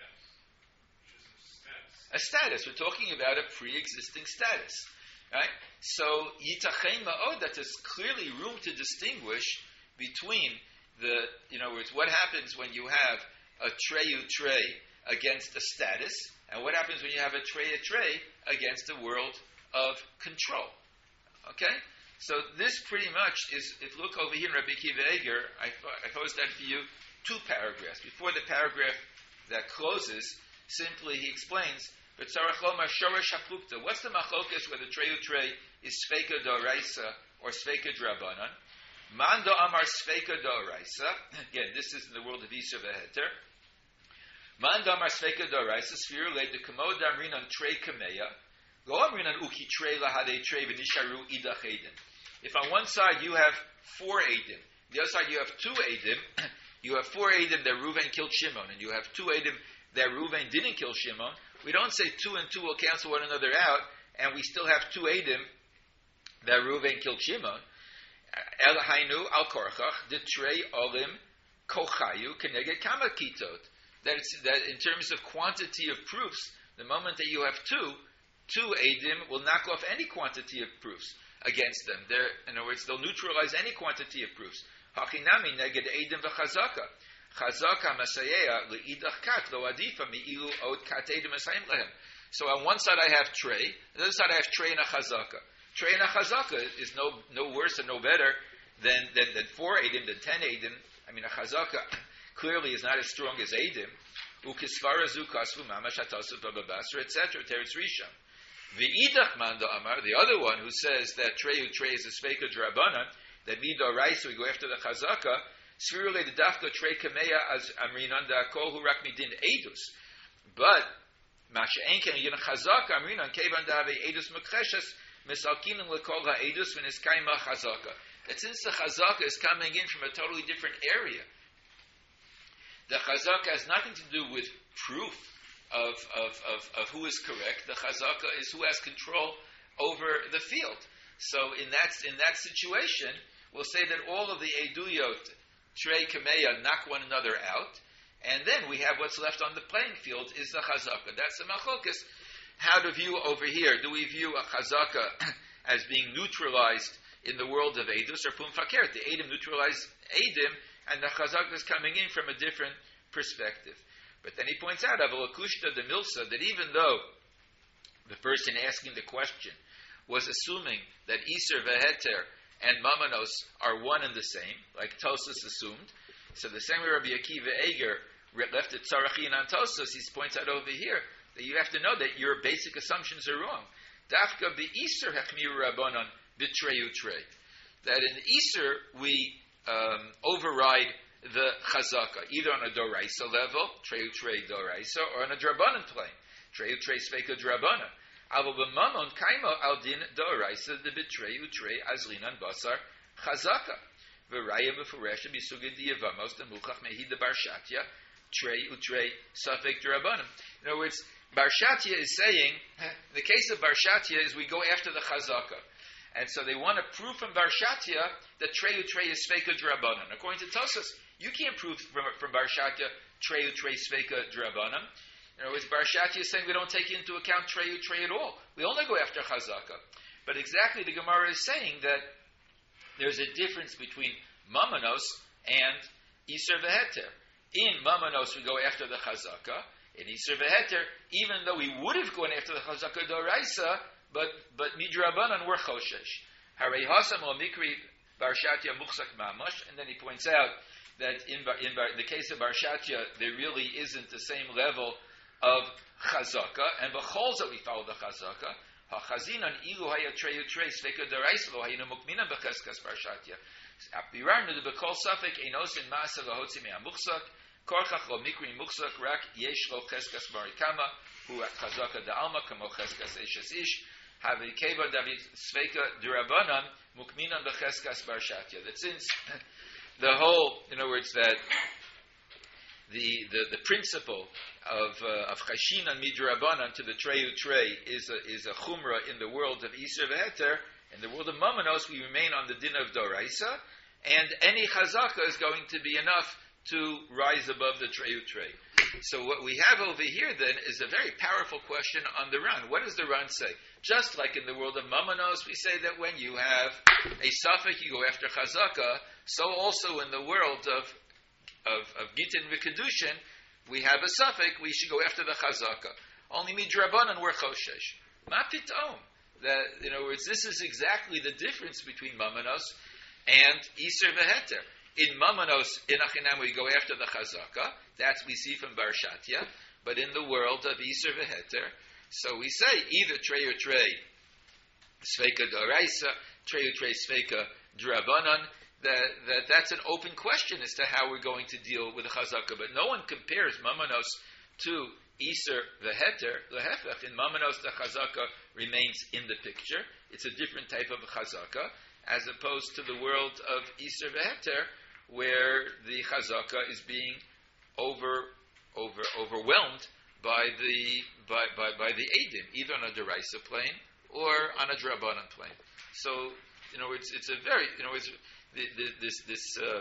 A status. We're talking about a pre-existing status, right? So yitachem ma'od, that there's clearly room to distinguish between the, you know, it's what happens when you have a treyu trey against a status, and what happens when you have a treyu trey against a world of control. Okay, so this pretty much is. If you look over here in Rabbi Akiva Eiger, I, I posed that for you two paragraphs before the paragraph that closes. Simply, he explains, but Tzarech Lomar Shoresh HaPlukta. What's the machlokas where the treyu trey is Sfeika D'Oraisa or Sfeika D'Rabanan? Mando Amar Sfeika D'Oraisa. Again, this is in the world of Yisra v'Heter. Mando Amar Sfeika D'Oraisa. Sfir Le De Kamod Amrin on Trey Kameya. Lo Amrin on Uki Trey Lahadei Trey V'Nisharu Idach Eidim. If on one side you have four Eidim, the other side you have two Eidim, you have four Eidim that Reuven killed Shimon, and you have two Eidim that Reuven didn't kill Shimon, we don't say two and two will cancel one another out, and we still have two Eidim that Reuven killed Shimon. El Hainu al Korchach, the Trey Olim Kochayu Keneged Kama Kitot. That it's, that in terms of quantity of proofs, the moment that you have two, two Eidim will knock off any quantity of proofs against them. They're, in other words, they'll neutralize any quantity of proofs. Hachinami Neged Eidim v'Chazaka. Chazaka Masayea le'idach kat lo adifa mi'ilu od kat edim asayim lehem. So on one side I have Trey, on the other side I have Trey and a Chazaka. Trey and a Chazaka is no no worse and no better than than, than four Edim, than ten Edim. I mean, a Chazaka clearly is not as strong as Edim. Ukisvara zu kasvu mamash hatasu bababasra, et cetera. Teretz Rishon. V'idach manda amar, the other one who says that Trey who Trey is a Sfeika D'Rabanan, that mido raisa we go after the Chazaka. Svirule the dafka trey kameya as amrinan da kol hu rak midin edus, but masha enken yin chazaka amrinan kevan da have edus mekreshes misalkinin lekol ha edus when is kaima chazaka. That since the chazaka is coming in from a totally different area, the chazaka has nothing to do with proof of of of, of who is correct. The chazaka is who has control over the field. So in that in that situation, we'll say that all of the eduyot Trey Kameya knock one another out, and then we have what's left on the playing field is the Chazaka. That's the Machokas. How to view over here? Do we view a Chazaka as being neutralized in the world of Eidus or Pum Fakir? The Eidim neutralize Eidim, and the Chazaka is coming in from a different perspective. But then he points out, Avalakushta de Milsa, that even though the person asking the question was assuming that Yisra v'Heter and Mamanos are one and the same, like Tosas assumed. So the same way Rabbi Akiva Eiger left it Tzarachin on Tosas, he points out over here that you have to know that your basic assumptions are wrong. Dafka be'Iser hechmiru rabbanon b'treyu trey. That in Iser we um, override the chazaka, either on a doraisa level, treyu trey doraisa, or on a drabanan plane, treyu trey sveka drabanan. Aval b'mamon kaimo al din doraisa the betreyu trey azlinan basar chazaka. V'raya b'furesha b'sugid diyavamos the muchach mehi the barshatya trey utrey safek drabanan. In other words, Barshatya is saying, the case of Barshatya is we go after the chazaka. And so they want to prove from Barshatya that trey utrey is sveka drabanan. According to Tosas, you can't prove from, from Barshatya trey utrey sveka drabanan. In other words, Barshatya is saying we don't take into account trey utrey at all. We only go after chazaka. But exactly the Gemara is saying that there's a difference between Mamanos and Iser v'Heter. In Mamanos we go after the chazaka. In Iser v'Heter, even though we would have gone after the chazaka d'oraisa, but but midrabanan were choshesh. Harei hasam o mikri Barshatya muchsak mamash. And then he points out that in, in, in the case of Barshatya, there really isn't the same level of chazaka, and b'chol that we follow the chazaka. Hachazinan ilu haya treyu trei sveka deraisa lo hayinu mukminan becheskas barshatya. Apirarnu de bekol safek einosin masa lahotzi me'amuchsak korchach lo mikri muchsak rak yesh lo cheskas barikama hu chazaka da'alma kamo cheskas eshes ish havi keva david sveka durabanan mukminan becheskas barshatya. That since the whole, in other words, that the the, the principle of uh, of chashinan midrabanan to the treyu trey is a is a chumrah in the world of Iser v'Heter. In the world of Mamanos, we remain on the din of Doraisa, and any chazaka is going to be enough to rise above the treyu trey. So what we have over here then is a very powerful question on the Ran. What does the Ran say? Just like in the world of Mamanos, we say that when you have a suffix, you go after chazaka. So also in the world of of, of Gitin v'Kedushin, we have a suffix, we should go after the chazaka. Only midrabanan we're choshesh. Ma pitom. That, in other words, this is exactly the difference between Mamanos and Iser v'Heter. In Mamanos, in Achinam, we go after the chazaka. That's we see from Barshatya. But in the world of Iser v'Heter, so we say either trey or trey, sveka d'oraisa, trey or trey, sveka d'rabanan. That, that that's an open question as to how we're going to deal with the chazaka. But no one compares Mamanos to Iser v'Heter. Lehefech, in Mamanos, the chazaka remains in the picture. It's a different type of chazaka, as opposed to the world of Iser v'Heter, where the chazaka is being over, over, overwhelmed by the by, by, by the edim, either on a deraisa plane or on a drabanan plane. So, you know, it's it's a very, you know, it's the, the, this this um,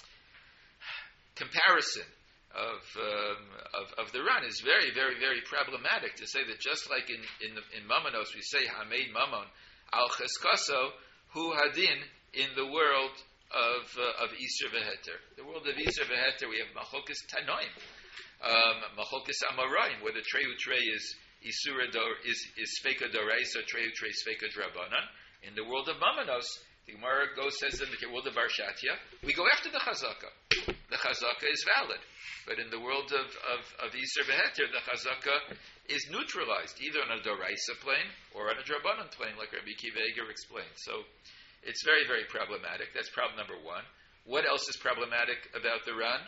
comparison of, um, of of the Ran is very, very, very problematic. To say that just like in in, the, in Mamanos we say Hameid Mamon al Cheskaso Hu Hadin in the world of uh, of Iser v'Heter. The world of Iser v'Heter, we have Machokas Tanoim, um, Machokas Amoraim, where the Treyu Trey is Isura Dor is is Sveka Doraisa, Treyu Trey Sveka Drabanan. In the world of Mamanos, the Gemara goes says in the world of Barshatya, we go after the chazaka. The chazaka is valid, but in the world of of, of Iser v'Heter, the chazaka is neutralized either on a Doraisa plane or on a Drabanan plane, like Rabbi Akiva Eiger explained. So it's very, very problematic. That's problem number one. What else is problematic about the Ran?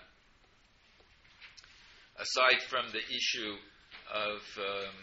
Aside from the issue of um,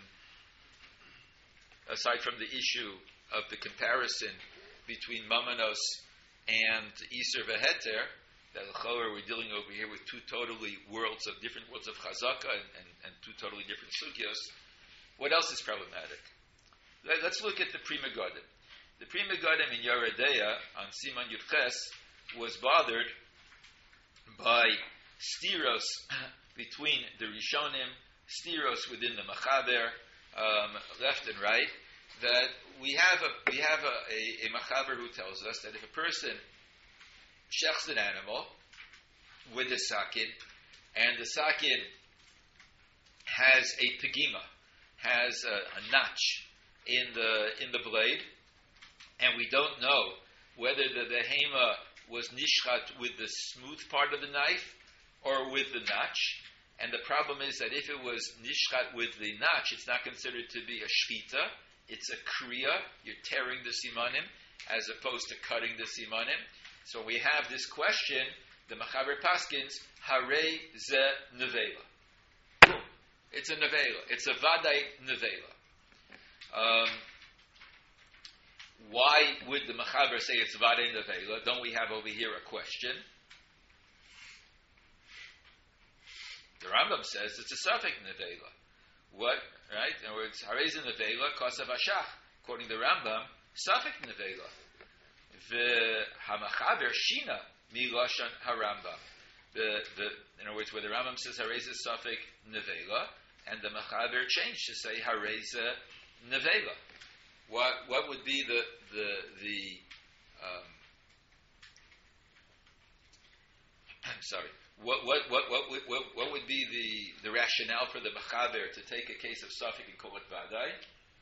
aside from the issue of the comparison between Mamanos and Iser v'Heter, that we're dealing over here with two totally worlds of different worlds of Chazaka and, and, and two totally different sugyos. What else is problematic? Let, let's look at the Pri Megadim. The Pri Megadim in Yoredeya on Siman Yudches was bothered by stiros between the Rishonim, stiros within the Machaber, um, left and right. That we have a we have a, a, a Machaber who tells us that if a person shechs an animal with a sakin, and the sakin has a pegima, has a, a notch in the in the blade, and we don't know whether the behema was nishchat with the smooth part of the knife or with the notch. And the problem is that if it was nishchat with the notch, it's not considered to be a shchita. It's a kriya. You're tearing the simanim as opposed to cutting the simanim. So we have this question. The Machaber Paskins, Hare ze nevela. Boom. It's a nevela. It's a vaday nevela. Um, why would the Machaber say it's vaday nevela? Don't we have over here a question? The Rambam says it's a suffix nevela. What? Right? In other words, Hare ze nevela kosav ashach. According to the Rambam, suffix nevela. The Hamachaber Shina Miloshan Harambam. The the in other words, where the Rambam says Hareza Safek Nevela, and the Machaber changed to say Hareza Nevela. What what would be the the the um, I'm sorry. What what what what would, what, what would be the, the rationale for the Machaber to take a case of Safek and call it Vadai?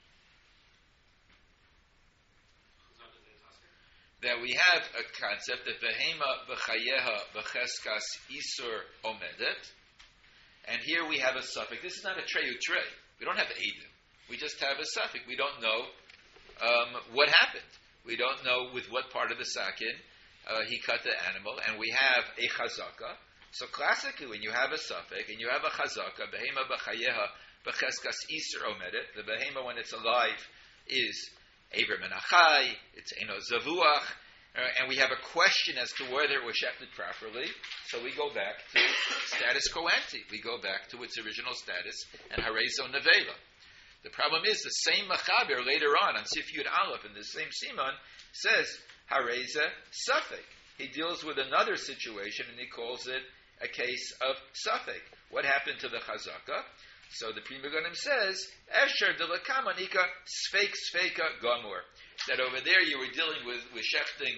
That we have a concept that Behema B'chayeha B'cheskas Isur Omedet, and here we have a suffix. This is not a treyu trey. We don't have Eidim. We just have a suffix. We don't know um, what happened. We don't know with what part of the sakin uh, he cut the animal, and we have a chazaka. So classically, when you have a suffix and you have a chazaka, behema b'chayeha b'cheskas iser omedet, the behema when it's alive is Eber Menachai, it's Eno Zavuach, uh, and we have a question as to whether it was shechted properly, so we go back to status quo ante. We go back to its original status, and Harezo Nevela. The problem is, the same Machaber later on, on Sif Yud Aleph, in the same Simon, says Hareza Safek. He deals with another situation, and he calls it a case of Safek. What happened to the Chazaka? So the Pri Megadim says, Esher de la Kamanika Sfeik Sfeika Gomor. That over there you were dealing with, with shechting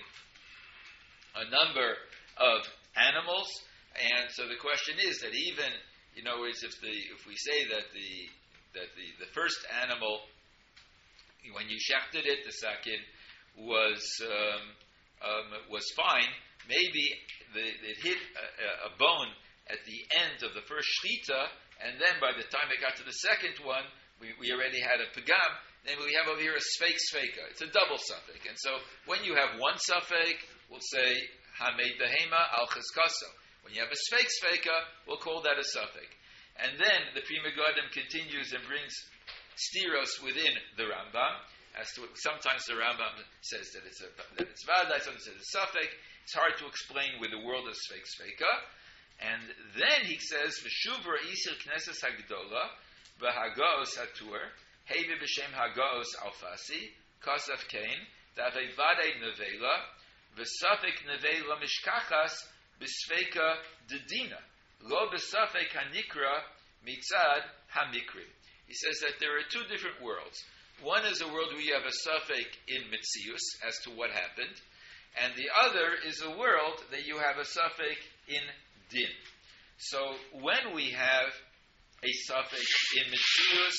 a number of animals, and so the question is that even, you know, is if the if we say that the that the, the first animal, when you shechted it, the sakin was um, um, was fine, maybe the, it hit a, a bone at the end of the first shchita, and then by the time it got to the second one, we, we already had a pagam. Then we have over here a sfeik sfeika. It's a double suffix. And so when you have one suffix, we'll say hamed behema al chizkaso. When you have a sfeik sfeika, we'll call that a suffix. And then the Pri Megadim continues and brings stiros within the Rambam. As to sometimes the Rambam says that it's a that it's vaday, sometimes it says it's suffix. It's hard to explain with the world of sfeik sfeika. And then he says, V'shuvra isir knesses hagdola, v'hagos hatur, hevi b'shem hagos alfasi, kosaf kain, davei vadei nevela, v'safek nevela mishkachas, b'sfeika dedina, lo b'safek hanikra mitzad hamikri. He says that there are two different worlds. One is a world where you have a suffix in mitzius, as to what happened, and the other is a world that you have a suffix in din. So when we have a suffix in mitzius,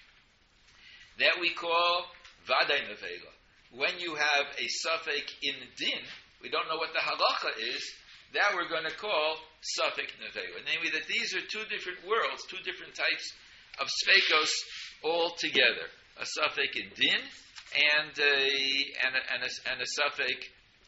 that we call vaday nevela. When you have a suffix in din, we don't know what the halacha is, that we're going to call suffix nevela. Namely, that these are two different worlds, two different types of sfeikos all together. A suffix in din and a, and a, and a, and a suffix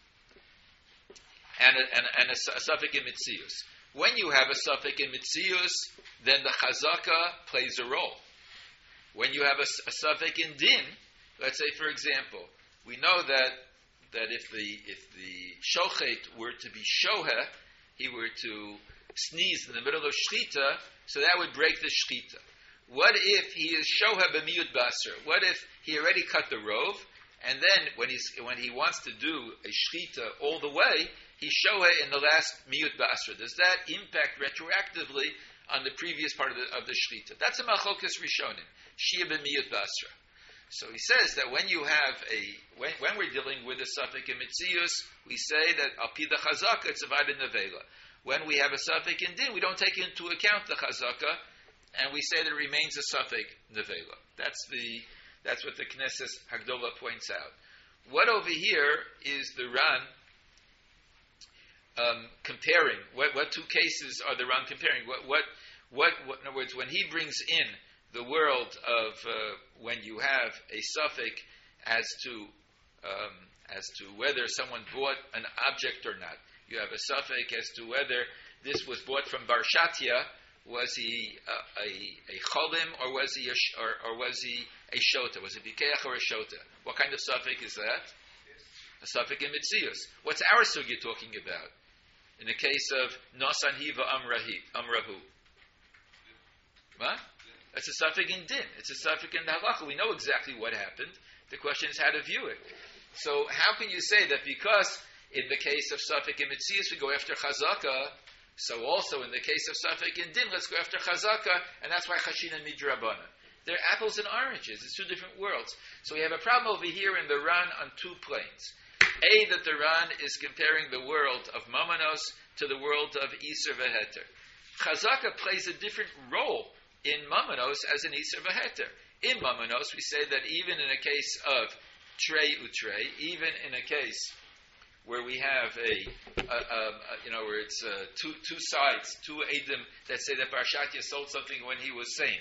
and a, and a, and a, a suffix in mitzius. When you have a suffix in mitzius, then the chazaka plays a role. When you have a, a suffix in din, let's say, for example, we know that that if the if the shochet were to be shoheh, he were to sneeze in the middle of shchita, so that would break the shchita. What if he is shoheh b'miyut basar? What if he already cut the rov, and then when he's when he wants to do a shchita all the way, he shoheh in the last miyut basra. Does that impact retroactively on the previous part of the, of the shchita? That's a malchokas rishonim, shia b'miyut basra. So he says that when you have a when, when we're dealing with a suffix in mitzius, we say that al pi the chazaka it's a vaday nevela. When we have a suffix in din, we don't take into account the chazaka, and we say that it remains a suffix nevela. That's the that's what the Knesset Hagdola points out. What over here is the Ran Um, comparing what, what two cases are the Ran comparing? What, what, what, what? In other words, when he brings in the world of uh, when you have a suffix as to um, as to whether someone bought an object or not, you have a suffix as to whether this was bought from Barshatia. Was he uh, a a cholim or was he a sh- or, or was he a shota? Was it bikeach or a shota? What kind of suffix is that? A suffix in mitzius. What's our sugya talking about? In the case of Nosan Hiva Amrahi, Amrahu. What? It's a suffix in din. It's a suffix in the halacha. We know exactly what happened. The question is how to view it. So how can you say that because in the case of suffix in mitzius we go after chazaka, so also in the case of suffix in din, let's go after chazaka, and that's why chashina midrabana. They're apples and oranges. It's two different worlds. So we have a problem over here in the Ran on two planes. A, that the Ran is comparing the world of Mamanos to the world of Iser V'Heter. Chazaka plays a different role in Mamanos as an Iser V'Heter. In Mamanos, we say that even in a case of Trey Utrey, even in a case where we have a, a, a, a you know, where it's uh, two two sides, two Eidim that say that Barshatia sold something when he was sane,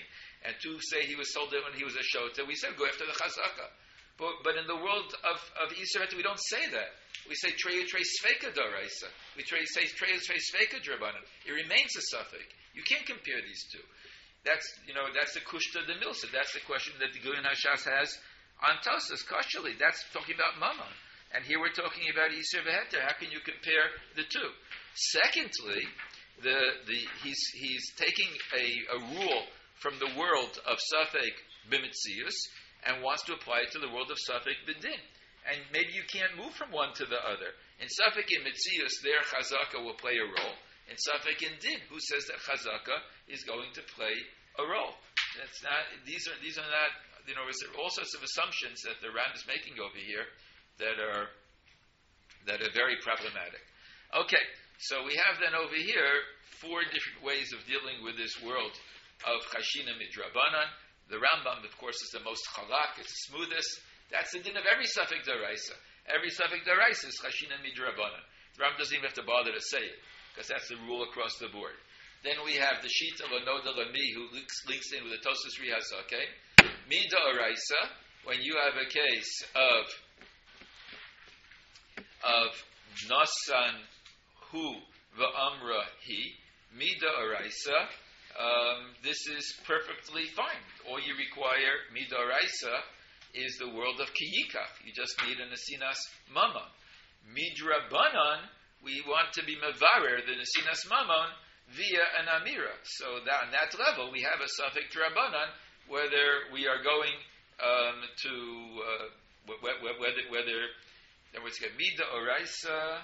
and two say he was sold it when he was a shota, we said go after the chazaka. But, but in the world of, of Yisrael, we don't say that. We say treyu trei sveka d'oraisa. We tray, say treyu trei sveka d'rabanan. It remains a suffix. You can't compare these two. That's, you know, that's the kushta de milsa. That's the question that the Gulen Hashas has on Tosas, kashali. That's talking about mammon. And here we're talking about Yisr v'heter. How can you compare the two? Secondly, the, the, he's, he's taking a, a rule from the world of Safek b'mitzius and wants to apply it to the world of Safek b'din. And maybe you can't move from one to the other. In Safek in mitzius, there chazaka will play a role. In Safek in din, who says that chazaka is going to play a role? That's not. These are these are not. You know, there's all sorts of assumptions that the Ram is making over here that are that are very problematic. Okay, so we have then over here four different ways of dealing with this world of chashina midrabanan. The Rambam, of course, is the most chalak, it's the smoothest. That's the din of every suffix deraisa. Every suffix deraisa is chashina midrabanan. The Rambam doesn't even have to bother to say it, because that's the rule across the board. Then we have the Shita Lanoda Lami, who links, links in with the Tosas Rihasake. Mida Oraisa, when you have a case of of Nasan Hu Va'amra He, Mida Oraisa, um, this is perfectly fine. All you require, Mida Oraisa, is the world of Kiyikach. You just need an Asinas Mama. Midra Banan, we want to be Mevarer, the Asinas Mamon, via an Amira. So that, on that level, we have a suffix Drabanan, whether we are going um, to, uh, whether, whether, whether, in other words, Mida Oraisa,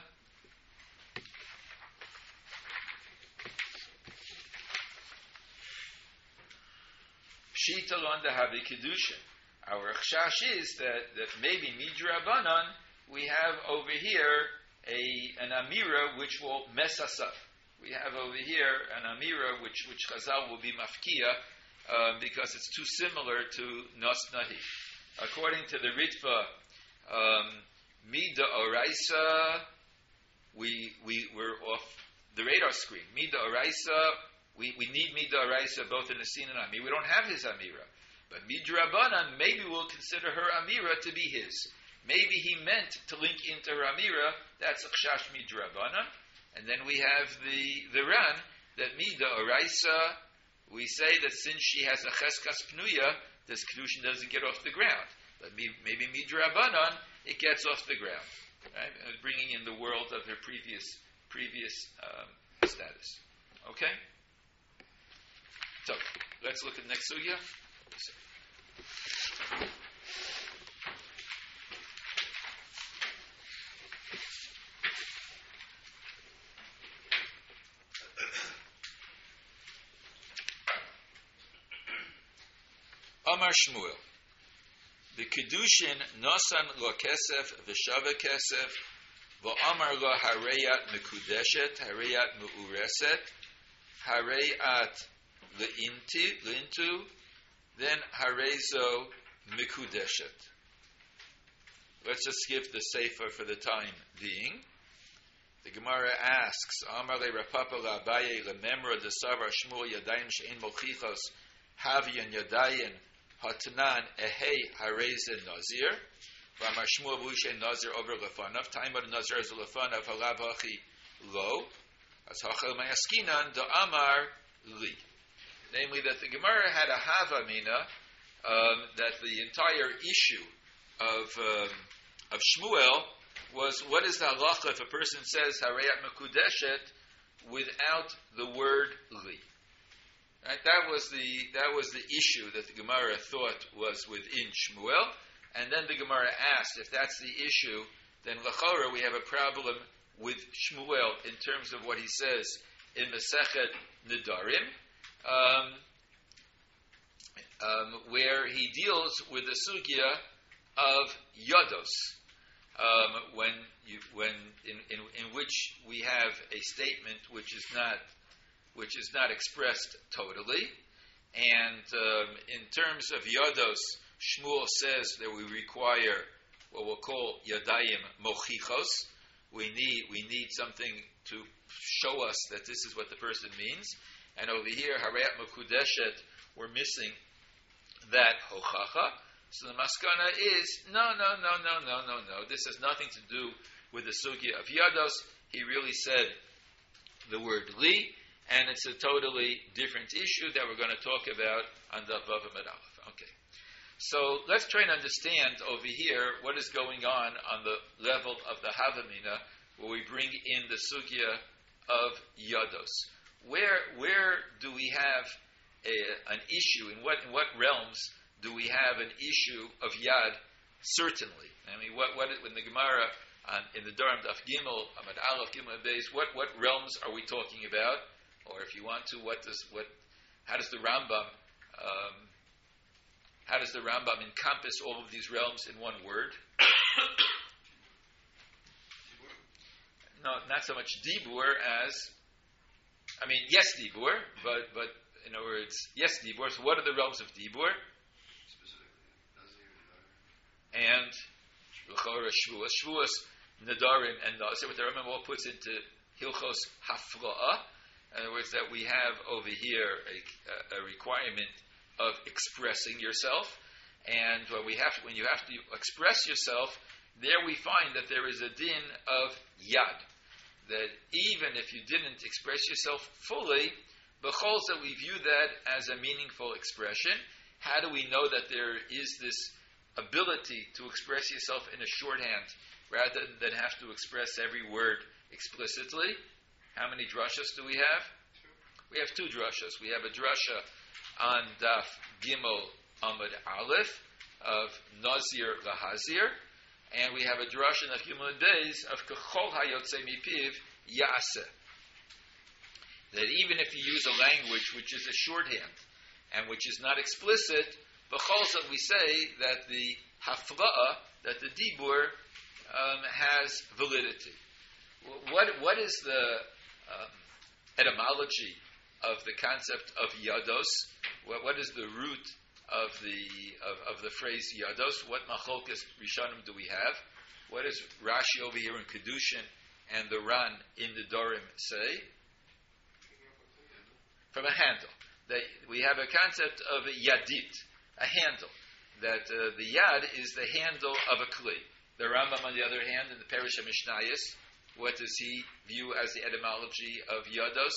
Shita Londa Havi Kedushin. Our chash is that, that maybe Midra Banan, we have over here a, an Amira which will mess us up. We have over here an Amira which, which Chazal will be mafkia uh, because it's too similar to Nos Nahi. According to the Ritva, um, Mida Oraisa, we, we, we're off the radar screen. Mida Oraisa, we, we need Mida Oraisa both in the Sin and Amira. We don't have his Amira. But Midra Banan, maybe we'll consider her Amira to be his. Maybe he meant to link into her Amira, that's Chash Midra Banan. And then we have the, the Ran, that Mida Oraisa, we say that since she has a Cheskas Pnuya, this Kedushin doesn't get off the ground. But maybe Midra Banan, it gets off the ground. Right? Bringing in the world of her previous previous um, status. Okay? So, let's look at the next sugya. Amar Shmuel, the Kedushin Nosan lo Kesef v'Shava Kesef v'Amar lo Hareyat Mekudeshet Hareyat Meureset Hareyat Leinti Leintu then Harezo Mekudeshet. Let's just skip the Sefer for the time being. The Gemara asks, Amar le Rapapa la Abaye le Memra de Savar Shmuel Yadayim She'en Mochichos Havian Yadayim Hatanan Ehei Harezen Nazir. V'Amar Shmuel V'Ushen Nazir over Lefanav. Taimad Nazir is Lefanav Halav Hachi Lo. As Hachel Mayaskinan Do Amar Li. Namely, that the Gemara had a Havamina um, that the entire issue of um, of Shmuel was what is the halacha if a person says Hareyat Mekudeshet without the word Li. Right? That was the that was the issue that the Gemara thought was within Shmuel, and then the Gemara asked if that's the issue, then L'chora we have a problem with Shmuel in terms of what he says in Masechet Nedarim, um, um, where he deals with the sugya of Yodos, um, when you, when in, in in which we have a statement which is not which is not expressed totally. And um, in terms of Yodos, Shmuel says that we require what we'll call Yadayim Mochichos. We need we need something to show us that this is what the person means. And over here, Hareyat Mekudeshet, we're missing that hochacha. So the maskana is, no, no, no, no, no, no, no. This has nothing to do with the sugya of yados. He really said the word li, and it's a totally different issue that we're going to talk about on the Vav Amud Aleph. Okay. So let's try and understand over here what is going on on the level of the Havamina, where we bring in the sugya of yados. Where where do we have a, an issue? In what in what realms do we have an issue of yad? Certainly. I mean, what what in the Gemara on, in the Durham Daf Gimel Amud Aleph Gimel Beis, what what realms are we talking about? Or if you want to, what does what how does the Rambam um, how does the Rambam encompass all of these realms in one word? No, not so much dibur as, I mean, yes, dibur, but but in other words, yes, dibur. So what are the realms of dibur? And l'chora shvuos, shvuos, nadarim, and so what the Rambam all puts into hilchos hafla'ah. In other words, that we have over here a, a requirement of expressing yourself, and when we have when you have to express yourself, there we find that there is a din of yad. That even if you didn't express yourself fully, b'chol that we view that as a meaningful expression. How do we know that there is this ability to express yourself in a shorthand rather than have to express every word explicitly? How many drushas do we have? Two. We have two drushas. We have a drasha on Daf Gimel Amud Aleph of Nazir Lahazir, and we have a drasha in Daf Gimel Beis of Kechol Hayotze Mipiv Yaseh. That even if you use a language which is a shorthand and which is not explicit, b'chol that we say that the hafla'ah, that the dibur um, has validity. What what is the um, etymology of the concept of yados? What, what is the root of the of, of the phrase yados? What macholkas rishonim do we have? What does Rashi over here in Kedushin and the Ran in the Dorim say? From a handle. That we have a concept of a yadit, a handle. That uh, the yad is the handle of a kli. The Rambam, on the other hand, in the Perish HaMishnayos, what does he view as the etymology of yados?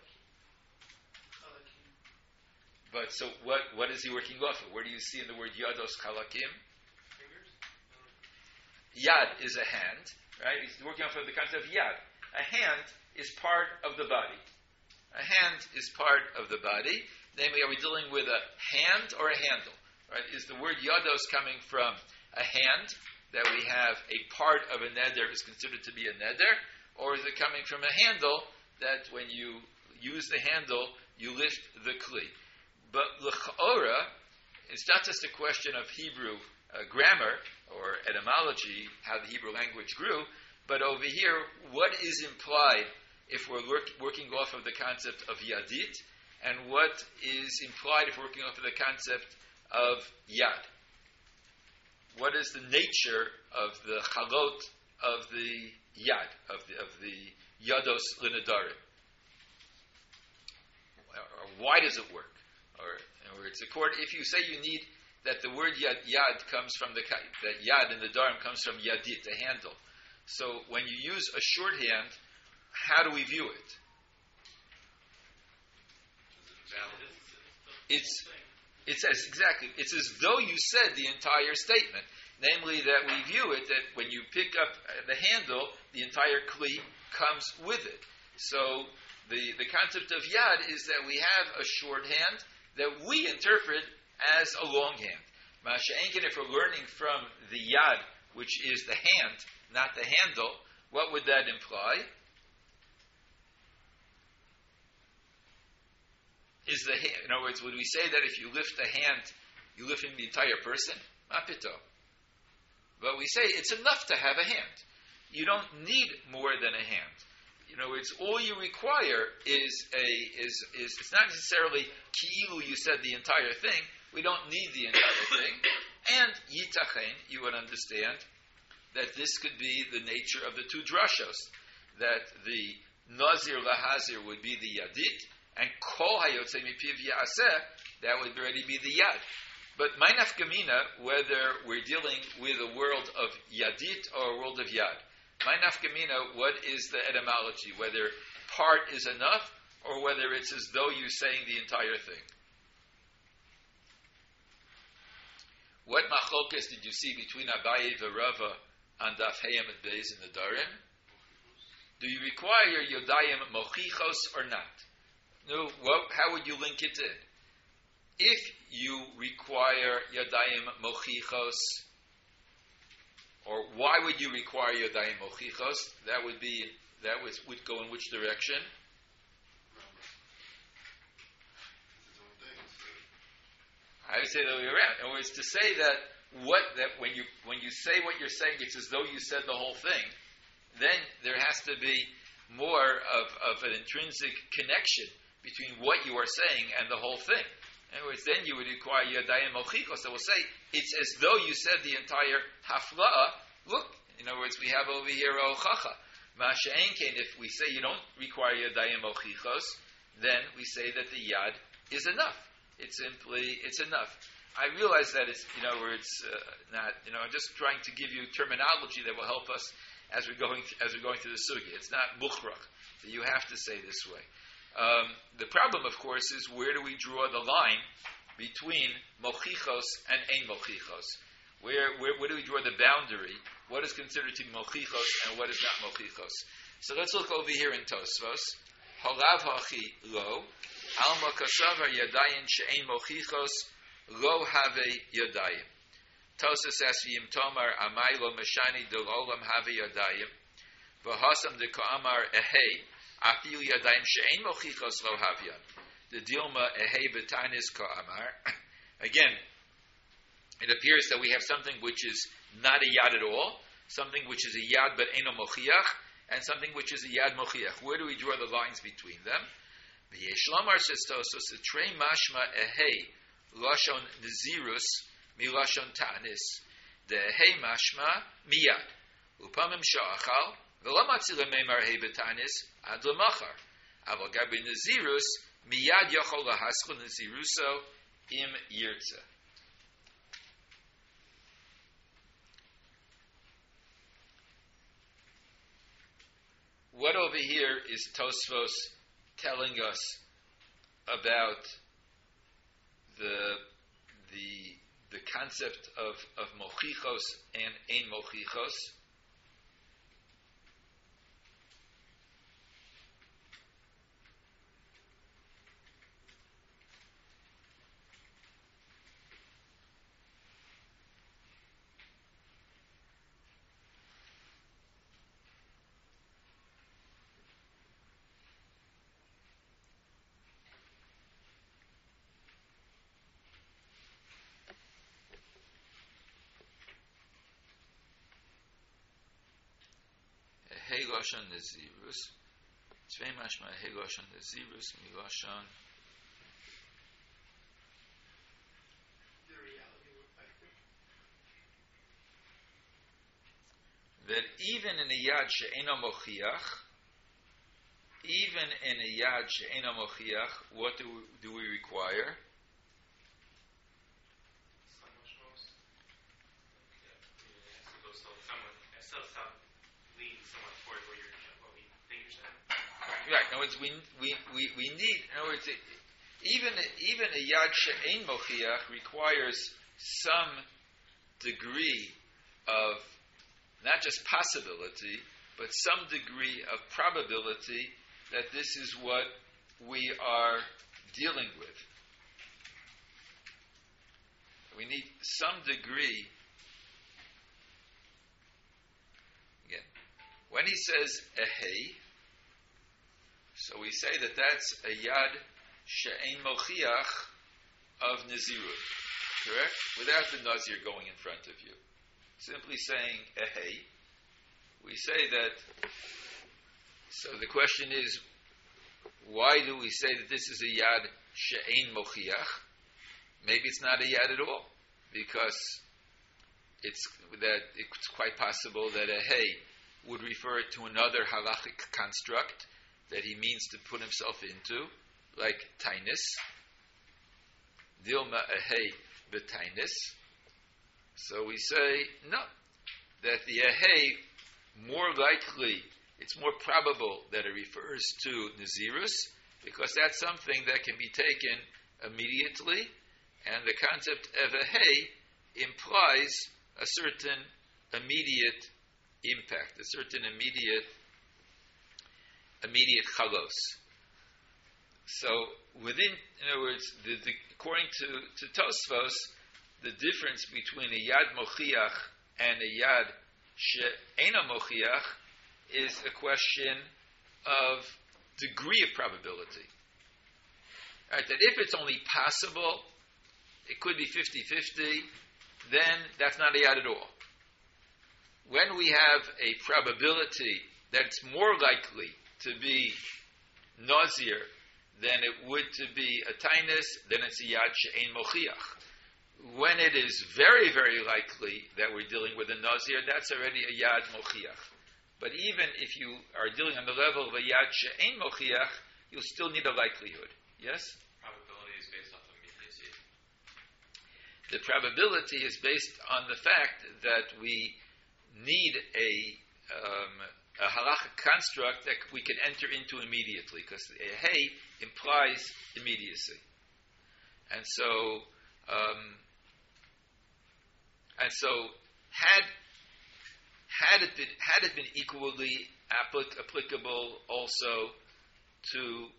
But so what, what is he working off of? Where do you see in the word yados kalakim? Fingers? Yad is a hand, right? He's working off of the concept of yad. A hand is part of the body. A hand is part of the body. Namely, are we dealing with a hand or a handle? Right? Is the word yados coming from a hand that we have a part of a neder is considered to be a neder, or is it coming from a handle that when you use the handle, you lift the kli? But l'cha'ora, it's not just a question of Hebrew uh, grammar or etymology, how the Hebrew language grew, but over here, what is implied if we're work, working off of the concept of yadit, and what is implied if we're working off of the concept of yad? What is the nature of the chalot of the yad, of the of the yados linadarim? Why does it work? Or in other words, if you say you need that the word yad, yad comes from the that yad in the darim comes from yadit, the handle. So when you use a shorthand, how do we view it? It's It's as exactly. It's as though you said the entire statement, namely that we view it that when you pick up the handle, the entire kli comes with it. So the the concept of yad is that we have a shorthand that we interpret as a longhand. Masha'enkin, if we're learning from the yad, which is the hand, not the handle, what would that imply? Is the hand, in other words, would we say that if you lift a hand, you lift in the entire person? Mapito. But we say it's enough to have a hand. You don't need more than a hand. In other words, all you require is a is is it's not necessarily ki'ilu you said the entire thing. We don't need the entire thing. And yitachen, you would understand that this could be the nature of the two drashos. That the nazir lahazir would be the yadit, and kol hayotze mipiv yaseh, that would already be the yad. But my nafkamina, whether we're dealing with a world of yadit or a world of yad, my nafkamina, what is the etymology? Whether part is enough or whether it's as though you're saying the entire thing. What machlokes did you see between Abaye and Rava on Daf Hayam at Beis in the Darim? Do you require Yodayim mochichos or not? No. What, how would you link it in? If you require Yodayim mochichos, or why would you require Yodayim mochichos? That would be that would, would go in which direction? I would say the other way around. In other words, to say that what that when you when you say what you're saying, it's as though you said the whole thing. Then there has to be more of, of an intrinsic connection between what you are saying and the whole thing. In other words, then you would require Yadayim Mochichos that will say it's as though you said the entire Hafla'ah. Look, in other words, we have over here Ochacha. Masha'enkein, if we say you don't require Yadayim Mochichos, then we say that the Yad is enough. It's simply, it's enough. I realize that it's, you know, where it's uh, not, you know, I'm just trying to give you terminology that will help us as we're going, th- as we're going through the sugya. It's not mukhrach that you have to say this way. Um, the problem, of course, is where do we draw the line between mochichos and ein mochichos? Where, where, where do we draw the boundary? What is considered to be mochichos and what is not mochichos? So let's look over here in Tosfos. Halav hachi lo. Alma kasavar yadayim she'ein mochichos lo have yadayim. Tosas asvim tomar amay lo mashani del olam have yadayim. V'hasam de ka'amar ehei afil yadayim she'ein mochichos lo have yad. The dilma ehei b'tanis ka'amar. Again, it appears that we have something which is not a yad at all, something which is a yad but eno mochiach, and something which is a yad mochiach. Where do we draw the lines between them? V'yeshlamar says Tosos, the trei mashma ehei lashon nezirus mi lashon ta'anis. The ehei mashma miyad. Upamim sha'achal v'lo matzi lemeimar ehei b'ta'anis ad lemachar. Aval gabi nezirus miyad yachol lahaschel neziruso im yirtza. What over here is Tosfos telling us about the the the concept of, of mochichos and ein mochichos? Hey Lashon Nezirus. Tzvei mashma Hey Lashon Nezirus mi Lashon. That even in a yad she'ena mochiach, even in a yad she'ena mochiach, what do we, do we require? Right. In other words, we we we, we need. In other words, even even a yad she'ein mochiach requires some degree of not just possibility, but some degree of probability that this is what we are dealing with. We need some degree. Again, when he says ehei, so we say that that's a yad she'ein mochiach of Nazirut, correct? Without the Nazir going in front of you. Simply saying ehei, we say that, so the question is, why do we say that this is a yad she'ein mochiach? Maybe it's not a yad at all, because it's that it's quite possible that ehei would refer to another halachic construct that he means to put himself into, like tainis. Dilma ehei betainis. So we say no, that the ehei more likely, it's more probable that it refers to nazirus, because that's something that can be taken immediately, and the concept of ehei implies a certain immediate impact, a certain immediate immediate chalos. So within, in other words, the, the, according to, to Tosfos, the difference between a yad mochiach and a yad she'ena mochiach is a question of degree of probability. Right, that if it's only possible, it could be fifty-fifty, then that's not a yad at all. When we have a probability that it's more likely to be nazir than it would to be a tainus, then it's a yad she'ein mochiach. When it is very, very likely that we're dealing with a nazir, that's already a yad mochiach. But even if you are dealing on the level of a yad she'ein mochiach, you'll still need a likelihood. Yes? Probability is based off of immediacy. The probability is based on the fact that we need a um, a halachic construct that we can enter into immediately, because a hey implies immediacy, and so um, and so had had it been had it been equally applic- applicable also to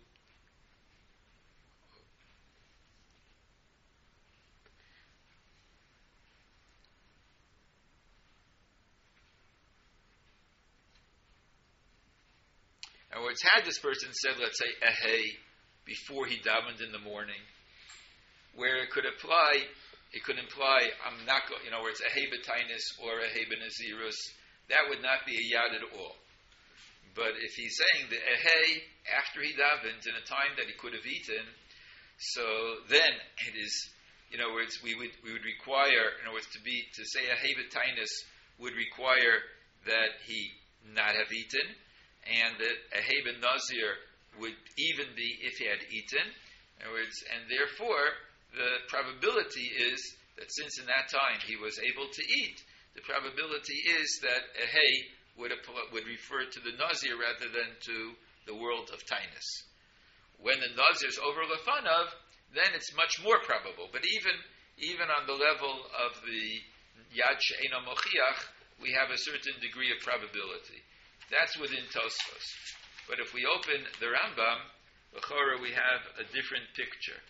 In other words, had this person said, let's say, ehei, before he davened in the morning, where it could apply, it could imply, I'm not going, in other words, ehei b'tainis or ehei b'nazirus, that would not be a yad at all. But if he's saying the ehei after he davens in a time that he could have eaten, so then it is, in other words, we would we would require, in other words, to be to say ehei b'tainis would require that he not have eaten, and that ehei ben nazir would even be if he had eaten. In other words, and therefore the probability is that since in that time he was able to eat, the probability is that ehei would would refer to the nazir rather than to the world of tainus. When the nazir is over lefanov, then it's much more probable. But even even on the level of the yad she'ena mochiach, we have a certain degree of probability. That's within Tosfos. But if we open the Rambam, l'chora, we have a different picture.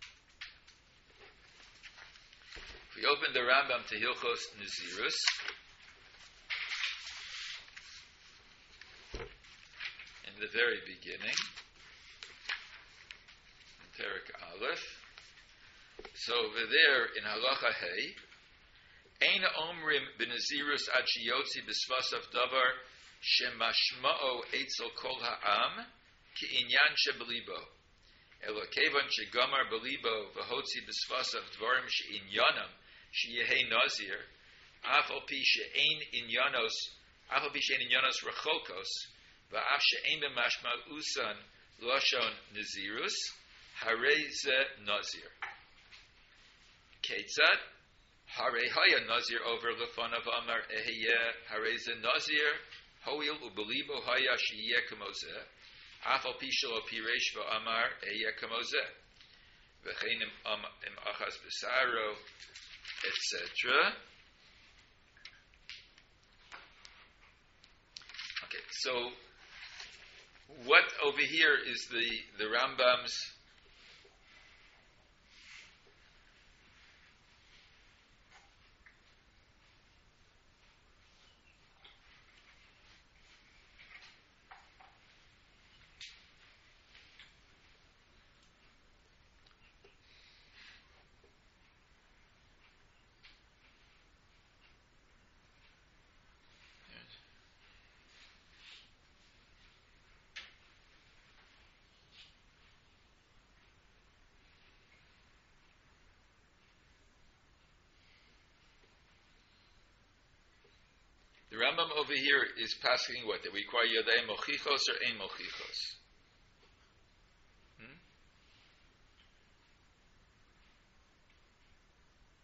If we open the Rambam to Hilchos Nazirus, in the very beginning, in Perek Aleph, so over there in Halacha Hey, Ein omrim b'nazirus ad sheyotzi b'svasav davar shemashma'o eitzel kol ha'am ki inyan shebelibo. Elo kevan shegamar belibo v'hotzi b'svasav dvarim she'inyanam sheyehei nazir af al pi she'ein inyanos af al pi she'ein inyanos rechokos v'af she'ein b'mashma'usan lashon nazirus harei ze nazir. Ketzad Harei haya nazir over lefanav amar ehiyeh harei ze nazir hoil ubelibo haya sheyeh kamozeh af al pi shelo piresh v'amar ehiyeh kamozeh v'chein im achas b'saro et cetera. Okay, so what over here is the the Rambam's The Rambam over here is passing what? They require Yodei Mochichos or Ein Mochichos? Hmm?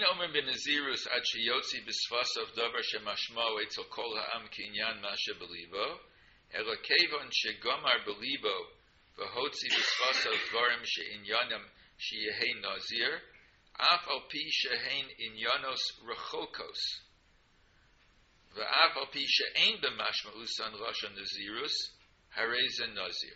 Ein omer b'nazirus ad sheyotzi b'sfasav davar shemashmo etzel kol ha'am kinyan masha belibo, elo kevon shegomar belibo v'hotzi b'sfasav dvarim she'inyanam sheyehei nazir, af al pi shehein inyanos rechokos, v'af al pi she'ein b'mashma'usan lashon nazirus, harei ze nazir.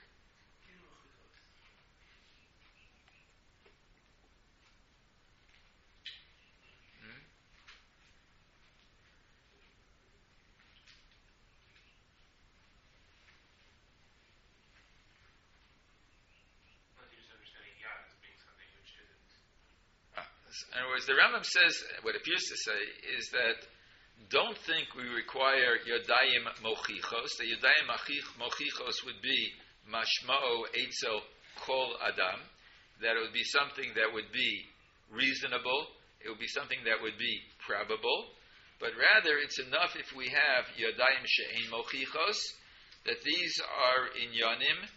In other words, the Rambam says, what it appears to say, is that don't think we require Yodayim Mochichos. The Yodayim Mochichos would be Mashma'o Eitzel Kol Adam, that it would be something that would be reasonable, it would be something that would be probable, but rather it's enough if we have Yodayim She'ein Mochichos, that these are Inyanim,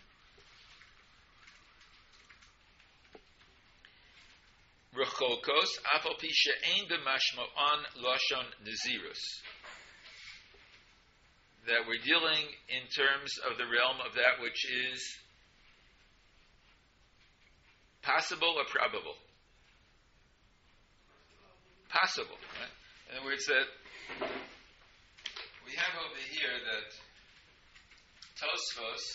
Rechokos, afal pi she'ein b'mashmo'an lashon nazirus. That we're dealing in terms of the realm of that which is possible or probable. Possible. Right? In other words, that we have over here that Tosfos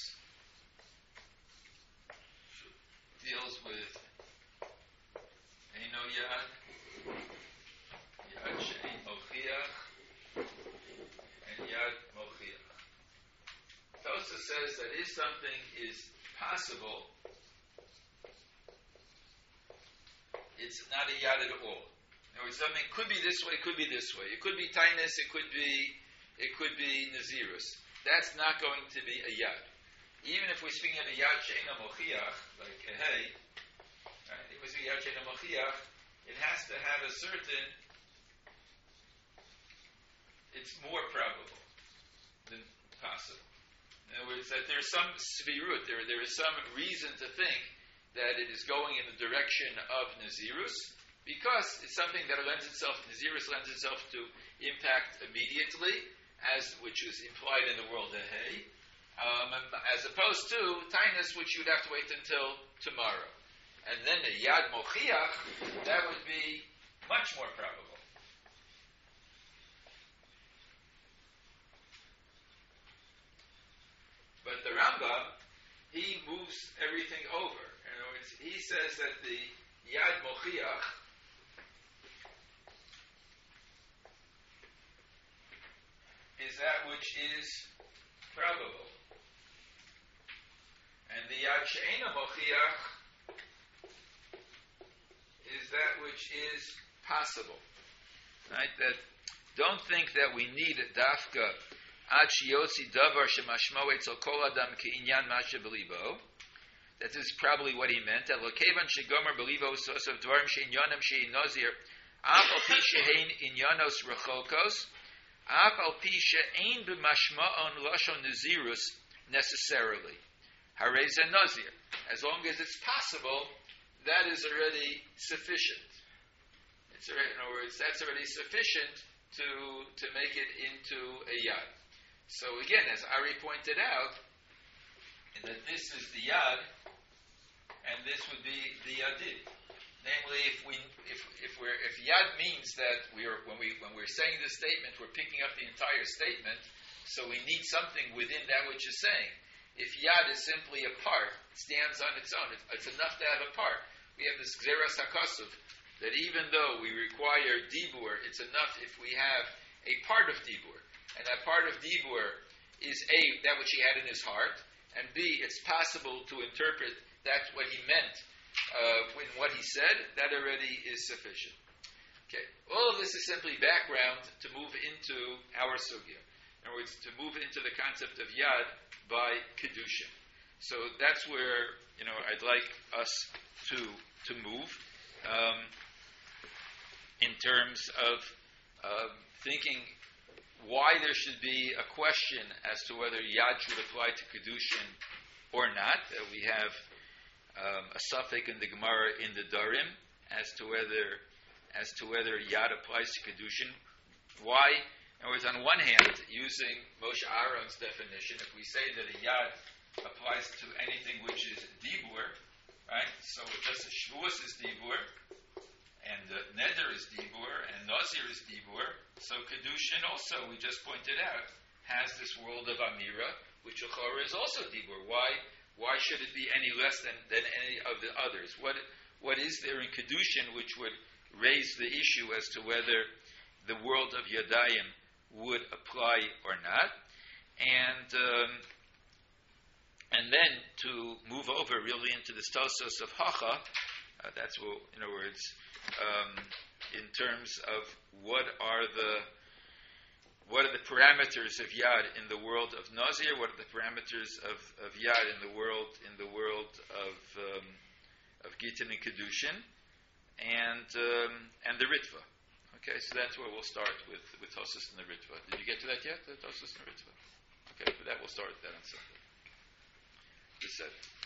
deals with Eino Yad, Yad She'ein Mochiach, and Yad Mochiach. Tosa says that if something is possible, it's not a Yad at all. In other words, something could be this way, could be this way. It could be Tainus, it could be, it could be Nazirus. That's not going to be a Yad. Even if we're speaking of a Yad She'ein Mochiach, like a Hey, right, it was a Yad She'ein Mochiach, it has to have a certain, it's more probable than possible. In other words, that there's some svirut, there, there is some reason to think that it is going in the direction of Nazirus, because it's something that lends itself, Nazirus lends itself to impact immediately, as which is implied in the world of Hey, um, as opposed to Tainus, which you'd have to wait until tomorrow. And then the Yad Mochiach, that would be much more probable. But the Rambam, he moves everything over. In other words, he says that the Yad Mochiach is that which is probable. And the Yad She'ein Mochiach is that which is possible. Right? That don't think that we need a dafka ad shiyotzi davar shemashmo etzel kol adam keinyan masha belibo. That is probably what he meant. That lokevan shegomer belibo sosav dvarim sheinyanim shein nazir af al pi shehein inyanos rechokos af al pi she'ein b'mashma'on lashon nazirus necessarily. Harei ze nazir. As long as it's possible, that is already sufficient. It's already, in other words, that's already sufficient to to make it into a yad. So again, as Ari pointed out, that this is the yad, and this would be the yadid. Namely, if we if if we're if yad means that we're when we when we're saying this statement, we're picking up the entire statement. So we need something within that which is saying. If yad is simply a part, it stands on its own. It's, it's enough to have a part. We have this Gzeras HaKasuv, that even though we require Dibur, it's enough if we have a part of Dibur. And that part of Dibur is A, that which he had in his heart, and B, it's possible to interpret that what he meant uh, in what he said, that already is sufficient. Okay, all of this is simply background to move into our sugya. In other words, to move into the concept of Yad by Kedushin. So that's where, you know, I'd like us to to move um, in terms of uh, thinking why there should be a question as to whether Yad should apply to Kedushin or not. Uh, we have um, a suffix in the Gemara in the Darim as to whether as to whether Yad applies to Kedushin. Why? In other words, on one hand, using Moshe Aaron's definition, if we say that a Yad applies to anything which is Dibur, right? So just as Shavuos is Dibur, and uh, Neder is Dibur, and Nazir is Dibur, so Kedushin also, we just pointed out, has this world of Amira, which Achora is also Dibur. Why? Why should it be any less than, than any of the others? What What is there in Kedushin which would raise the issue as to whether the world of Yadayim would apply or not? And um, and then to move over really into the Stosos of Hacha, uh, that's what, in other words, um, in terms of what are the what are the parameters of Yad in the world of Nazir? What are the parameters of, of Yad in the world in the world of um, of Gittin and Kedushin, and um, and the Ritva? Okay, so that's where we'll start with with Tosus and the Ritva. Did you get to that yet? The Tosus and the Ritva. Okay, but that we'll start with that on Sunday. Just said.